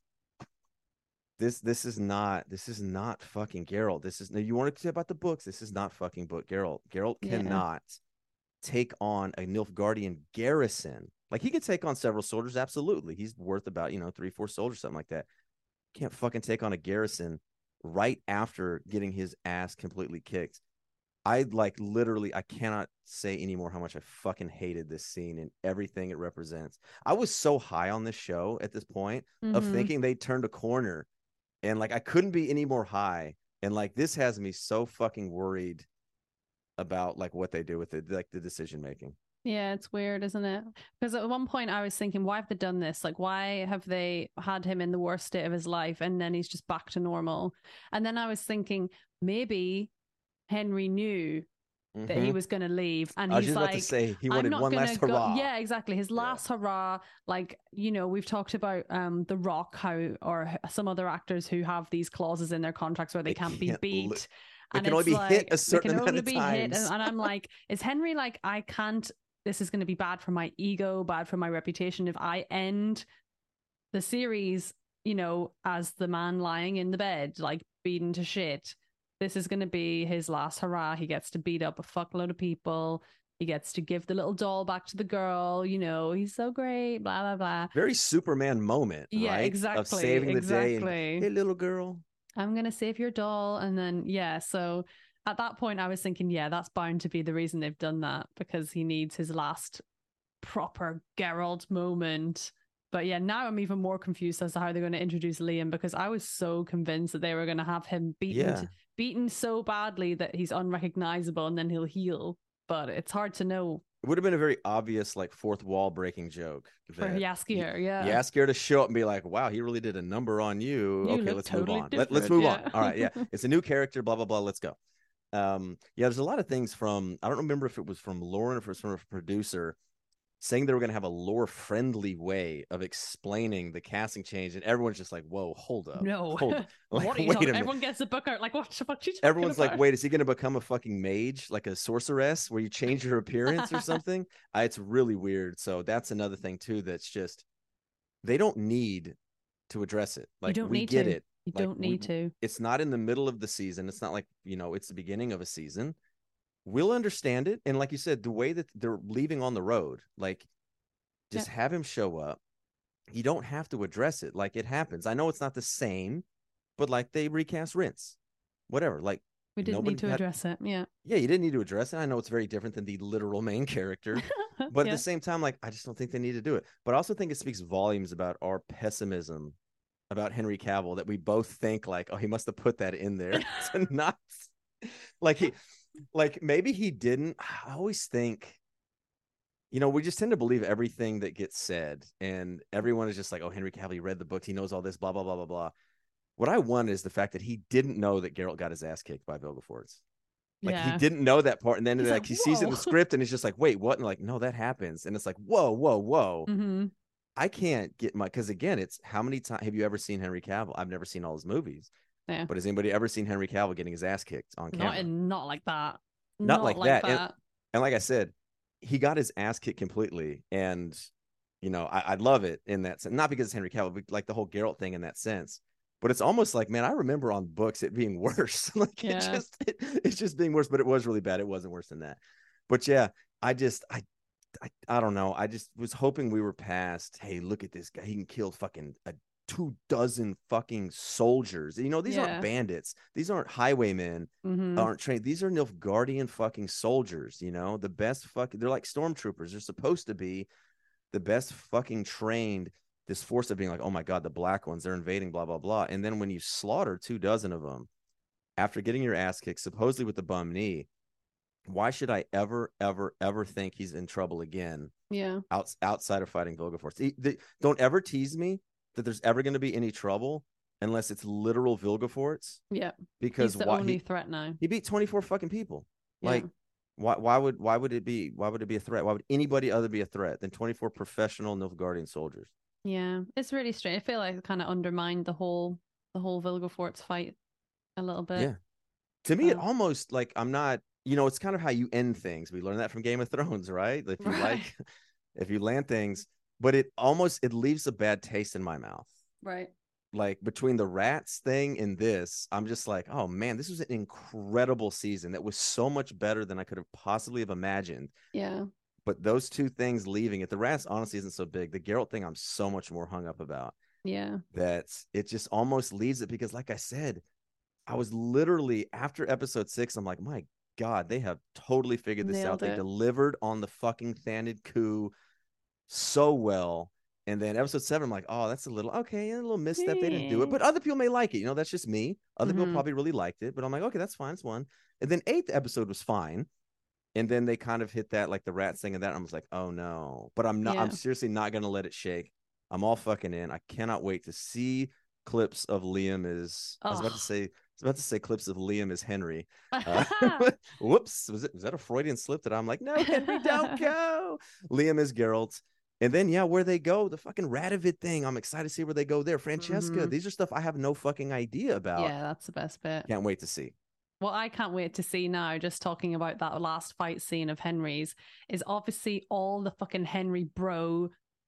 This this is not this is not fucking Geralt. This is now you want to say about the books. This is not fucking book Geralt. Geralt Yeah. cannot take on a Nilfgaardian garrison. Like he could take on several soldiers, absolutely. He's worth about, you know, three, four soldiers, something like that. Can't fucking take on a garrison right after getting his ass completely kicked. I like literally I cannot say anymore how much I fucking hated this scene and everything it represents. I was so high on this show at this point of Mhm. thinking they turned a corner. And like I couldn't be any more high. And like this has me so fucking worried about like what they do with it, like the decision making. Yeah, it's weird, isn't it? Because at one point I was thinking, why have they done this? Like, why have they had him in the worst state of his life and then he's just back to normal? And then I was thinking, maybe Henry knew that he was going to leave, and I was he's just like, about to say he I'm wanted not one gonna last go- hurrah. Yeah, exactly. His last hurrah. Like, you know, we've talked about um The Rock, how or some other actors who have these clauses in their contracts where they, They can't, be can't beat. li- They and can only it's be like, hit a they certain can amount only of be hit, times. and, and I'm like, is Henry like, I can't. This is going to be bad for my ego, bad for my reputation if I end the series you know, as the man lying in the bed, like beaten to shit. This is going to be his last hurrah. He gets to beat up a fuckload of people. He gets to give the little doll back to the girl. You know, he's so great, blah, blah, blah. Very Superman moment, Yeah, right? exactly. Of saving the exactly. day. And, hey, little girl. I'm going to save your doll. And then, yeah, so at that point, I was thinking, yeah, that's bound to be the reason they've done that, because he needs his last proper Geralt moment. But yeah, now I'm even more confused as to how they're going to introduce Liam, because I was so convinced that they were going to have him beaten Yeah. to, beaten so badly that he's unrecognizable and then he'll heal. But it's hard to know. It would have been a very obvious, like, fourth wall breaking joke For Jaskier, yeah. Jaskier to show up and be like, wow, he really did a number on you. You okay, look let's totally move on. Let, let's different, move yeah. on. All right, yeah. It's a new character, blah, blah, blah. Let's go. Um, yeah, there's a lot of things from, I don't remember if it was from Lauren or if it was from a producer, saying they were going to have a lore-friendly way of explaining the casting change, and everyone's just like, "Whoa, hold up, No, hold, like, what are you wait talking? a minute." Everyone gets the book out. Like, what the fuck? You talking Everyone's about? like, "Wait, is he going to become a fucking mage, like a sorceress, where you change your appearance or something?" uh, it's really weird. So that's another thing too. That's just they don't need to address it. Like, you don't we need get to. it. You like, don't we, need to. It's not in the middle of the season. It's not like, you know, it's the beginning of a season. We'll understand it, and like you said, the way that they're leaving on the road, like. Just yeah. have him show up. You don't have to address it. Like, it happens. I know it's not the same, but like they recast Rince. Whatever. Like, we didn't need to had... address it. Yeah. Yeah, you didn't need to address it. I know it's very different than the literal main character. But yeah. at the same time, like, I just don't think they need to do it. But I also think it speaks volumes about our pessimism about Henry Cavill, that we both think like, oh, he must have put that in there to not like he like maybe he didn't. I always think, you know, we just tend to believe everything that gets said, and everyone is just like, oh, Henry Cavill read the books, he knows all this, blah, blah, blah, blah, blah. What I want is the fact that he didn't know that Geralt got his ass kicked by Vilgefortz. Like, yeah. he didn't know that part. And then like, like he whoa. sees it in the script and he's just like, wait, what? And like, no, that happens. And it's like, whoa, whoa, whoa. Mm-hmm. I can't get my, because again, it's how many times have you ever seen Henry Cavill? I've never seen all his movies. Yeah. But has anybody ever seen Henry Cavill getting his ass kicked on camera? Not, in, not like that. Not, not like, like that. that. And, and like I said, he got his ass kicked completely. And, you know, I, I love it in that sense. Not because it's Henry Cavill, but like the whole Geralt thing in that sense. But it's almost like, man, I remember on books it being worse. like yeah. it just, it, it's just being worse, but it was really bad. It wasn't worse than that. But yeah, I just, I, I, I don't know. I just was hoping we were past, hey, look at this guy. He can kill fucking a two dozen fucking soldiers. You know, these yeah. aren't bandits. These aren't highwaymen. Mm-hmm. Aren't trained. These are Nilfgaardian fucking soldiers. You know, the best fucking. They're like stormtroopers. They're supposed to be the best fucking trained. This force of being like, oh my god, the black ones, they're invading, blah blah blah. And then when you slaughter two dozen of them, after getting your ass kicked, supposedly with the bum knee, why should I ever, ever, ever think he's in trouble again? Yeah. Out, outside of fighting Vilgefortz, he, they, don't ever tease me that there's ever going to be any trouble unless it's literal Vilgefortz. Yeah. Because he's the why, only he, threat now. He beat twenty-four fucking people. Yeah. Like, why? Why would? Why would it be? Why would it be a threat? Why would anybody other be a threat than twenty-four professional Nilfgaardian soldiers? Yeah, it's really strange. I feel like it kind of undermined the whole the whole Vilgefortz fight a little bit. Yeah. To me, so. It almost like I'm not. You know, it's kind of how you end things. We learned that from Game of Thrones, right? If you right. like, if you land things, but it almost it leaves a bad taste in my mouth. Right. Like between the rats thing and this, I'm just like, oh man, this was an incredible season. That was so much better than I could have possibly have imagined. Yeah. But those two things leaving it, the rats honestly isn't so big. The Geralt thing, I'm so much more hung up about. Yeah. That it just almost leaves it because, like I said, I was literally after episode six, I'm like, my God, they have totally figured this Nailed out. It. They delivered on the fucking Thanid coup so well. And then episode seven, I'm like, oh, that's a little, okay, a little misstep. They didn't do it. But other people may like it. You know, that's just me. Other mm-hmm. people probably really liked it. But I'm like, okay, that's fine. It's one. And then eighth episode was fine. And then they kind of hit that, like the rats thing and that. I was like, oh no. But I'm not, yeah. I'm seriously not going to let it shake. I'm all fucking in. I cannot wait to see clips of Liam as, oh. I was about to say, I was about to say clips of Liam as Henry. Uh, whoops. Was it, was that a Freudian slip that I'm like, no, Henry, don't go. Liam as Geralt. And then, yeah, where they go, the fucking Radovid thing. I'm excited to see where they go there. Francesca. Mm-hmm. These are stuff I have no fucking idea about. Yeah, that's the best bit. Can't wait to see. What I can't wait to see now, just talking about that last fight scene of Henry's, is obviously all the fucking Henry bro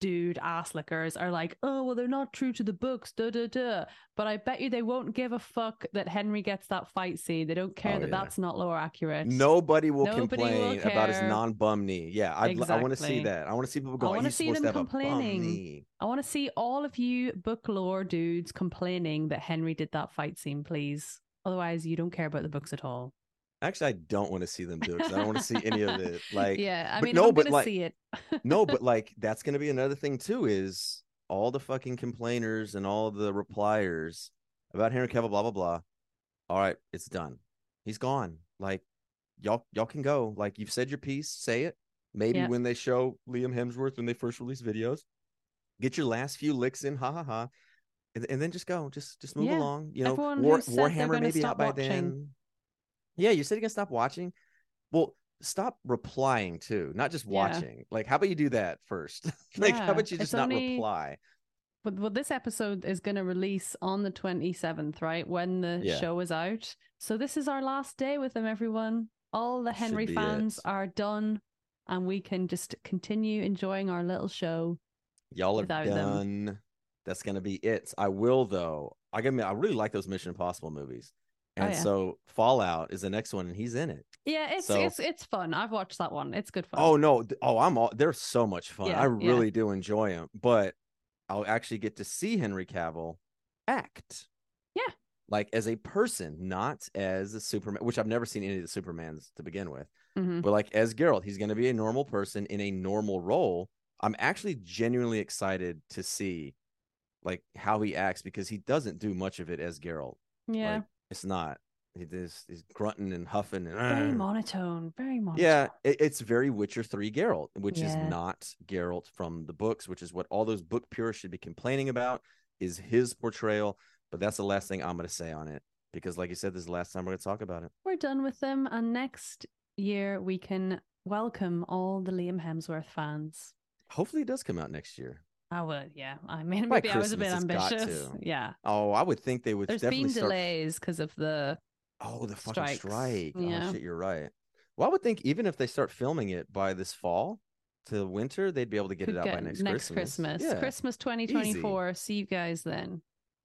dude ass lickers are like, oh, well, they're not true to the books, da da da. But I bet you they won't give a fuck that Henry gets that fight scene. They don't care Oh that yeah. that's not lore accurate. Nobody will Nobody will complain about his care. non-bum knee. Yeah, I'd, I want to see Exactly. that. I want to see people I going, want to he's see supposed them to have a bum complaining. knee. I want to see all of you book lore dudes complaining that Henry did that fight scene, please. Otherwise, you don't care about the books at all. Actually, I don't want to see them do it because I don't want to see any of it. Like, yeah, I but mean, no, I'm but gonna like, see it. no, but like, that's going to be another thing too. Is all the fucking complainers and all the repliers about Henry Cavill, blah blah blah. All right, it's done. He's gone. Like, y'all, y'all can go. Like, you've said your piece. Say it. Maybe Yeah. when they show Liam Hemsworth when they first release videos, get your last few licks in. Ha ha ha. And, and then just go. Just just move Yeah. along. You know, Everyone War, who said they're Warhammer gonna maybe stop out by watching. then. Yeah, you said you're gonna stop watching. Well, stop replying too, not just Yeah. watching. Like, how about you do that first? Like, how Yeah, about you it's just not only- reply? But well, this episode is going to release on the twenty-seventh, right? When the Yeah. show is out. So this is our last day with them, everyone. All the Should Henry be fans it. are done, and we can just continue enjoying our little show. Y'all are without them. done. That's gonna be it. I will though. I I really like those Mission Impossible movies, Oh, and yeah. so Fallout is the next one, and he's in it. Yeah, it's So- it's it's fun. I've watched that one. It's good fun. Oh no! Oh, I'm all. They're so much fun. Yeah, I yeah. really do enjoy them, but I'll actually get to see Henry Cavill act. Yeah. Like as a person, not as a Superman, which I've never seen any of the Supermans to begin with. Mhm. But like as Geralt, he's going to be a normal person in a normal role. I'm actually genuinely excited to see like how he acts because he doesn't do much of it as Geralt. Yeah. Like, it's not. He does, he's grunting and huffing and Very "Argh." monotone. Very monotone. Yeah, it, it's very Witcher three Geralt, which is Yeah. not Geralt from the books, which is what all those book purists should be complaining about, is his portrayal. But that's the last thing I'm going to say on it because, like you said, this is the last time we're going to talk about it. We're done with them, and next year we can welcome all the Liam Hemsworth fans. Hopefully, it does come out next year. I would, yeah. I mean, By maybe I was a bit Christmas, it's got ambitious. to. Yeah. Oh, I would think they would There's definitely been start. delays because of the Oh, the fucking strikes. strike. Yeah. Oh, shit, you're right. Well, I would think even if they start filming it by this fall to winter, they'd be able to get could it out get by next, next Christmas. Christmas. Yeah. Christmas twenty twenty-four. See you guys then.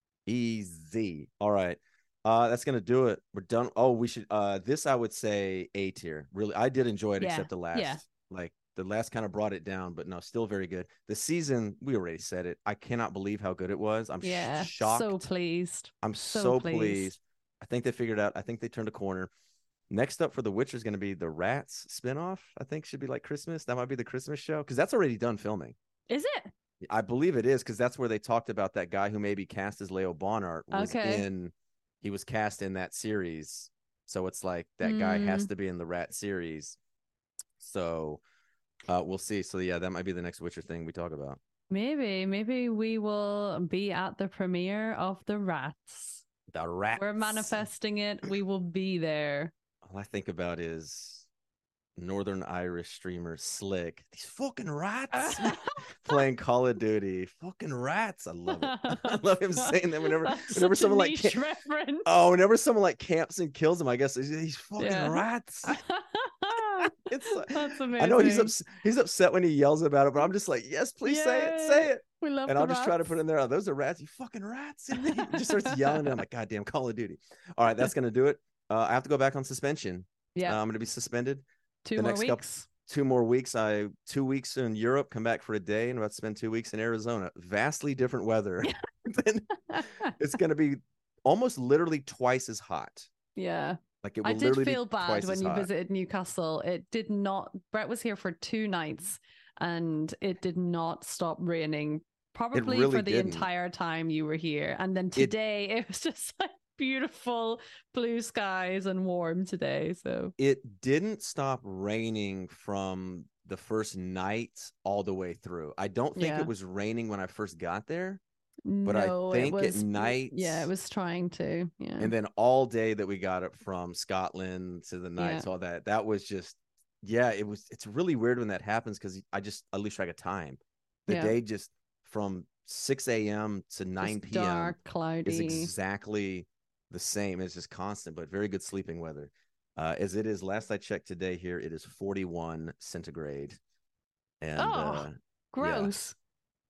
Easy. All right. Uh, that's gonna do it. We're done. Oh, we should. Uh, this I would say A tier. Really, I did enjoy it, Yeah, except the last. yeah. Like the last kind of brought it down, but no, still very good. The season, we already said it. I cannot believe how good it was. I'm Yeah. sh- shocked. So pleased. I'm so so, pleased. pleased. I think they figured out. I think they turned a corner. Next up for The Witcher is going to be the Rats spinoff. I think should be like Christmas. That might be the Christmas show because that's already done filming. Is it? I believe it is because that's where they talked about that guy who maybe cast as Leo Bonnart was Okay. in. He was cast in that series, so it's like that guy has Mm. to be in the Rat series. So uh, we'll see. So yeah, that might be the next Witcher thing we talk about. Maybe. Maybe we will be at the premiere of The Rats. The Rats. We're manifesting it. We will be there. All I think about is Northern Irish streamer Slick. These fucking rats playing Call of Duty. Fucking rats. I love it. I love him saying that whenever That's whenever such a someone like niche ca- reference. oh, whenever someone like camps and kills him, I guess he's these fucking Yeah. rats. It's like, That's amazing. I know he's ups- he's upset when he yells about it, but I'm just like, yes, please say it, say it. We love And the I'll just try to rats. put in there, oh, those are rats, you fucking rats. And he just starts yelling, and I'm like, goddamn, Call of Duty. All right, that's gonna do it. Uh, I have to go back on suspension. Yeah. Uh, I'm gonna be suspended. Two the more next couple- weeks. Two more weeks. I two weeks in Europe, come back for a day, and about to spend two weeks in Arizona. Vastly different weather. Then it's going to be almost literally twice as hot. Yeah. Like it will I did literally feel be bad twice when as you hot. visited Newcastle. It did not. Brett was here for two nights, and it did not stop raining. Probably really for the didn't. entire time you were here. And then today it, was just like beautiful blue skies and warm today. So It didn't stop raining from the first night all the way through. I don't think Yeah. it was raining when I first got there, but I no, think it at was, night, Yeah, it was trying to. Yeah. and then all day that we got it from Scotland to the nights, Yeah. all that. That was just, yeah, it was. It's really weird when that happens because I just I lose track of time. The Yeah. day just from six a.m. to nine Just p.m. dark, cloudy. is exactly the same. It's just constant, but very good sleeping weather. Uh, as it is, last I checked today here, it is forty-one centigrade. And Oh, uh, Gross.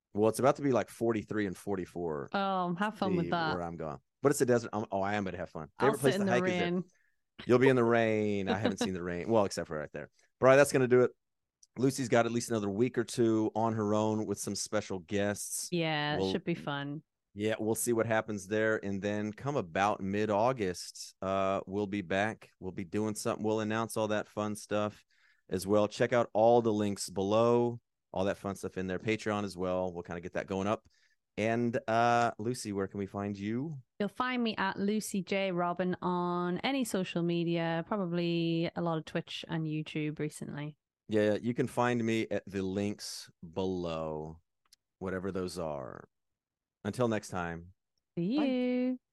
Well, it's about to be like forty-three and forty-four. Oh, have fun with that. Where I'm going. But it's a desert. I'm, oh, I am going to have fun. I'll Favorite place sit in to the hike is there. rain. You'll be in the rain. I haven't seen the rain. Well, except for right there. But all right, that's going to do it. Lucy's got at least another week or two on her own with some special guests. Yeah, it We'll- should be fun. Yeah, we'll see what happens there. And then come about mid-August, uh, we'll be back. We'll be doing something. We'll announce all that fun stuff as well. Check out all the links below, all that fun stuff in there. Patreon as well. We'll kind of get that going up. And uh, Lucy, where can we find you? You'll find me at Lucy J Robin on any social media, probably a lot of Twitch and YouTube recently. Yeah, you can find me at the links below, whatever those are. Until next time. See you. Bye.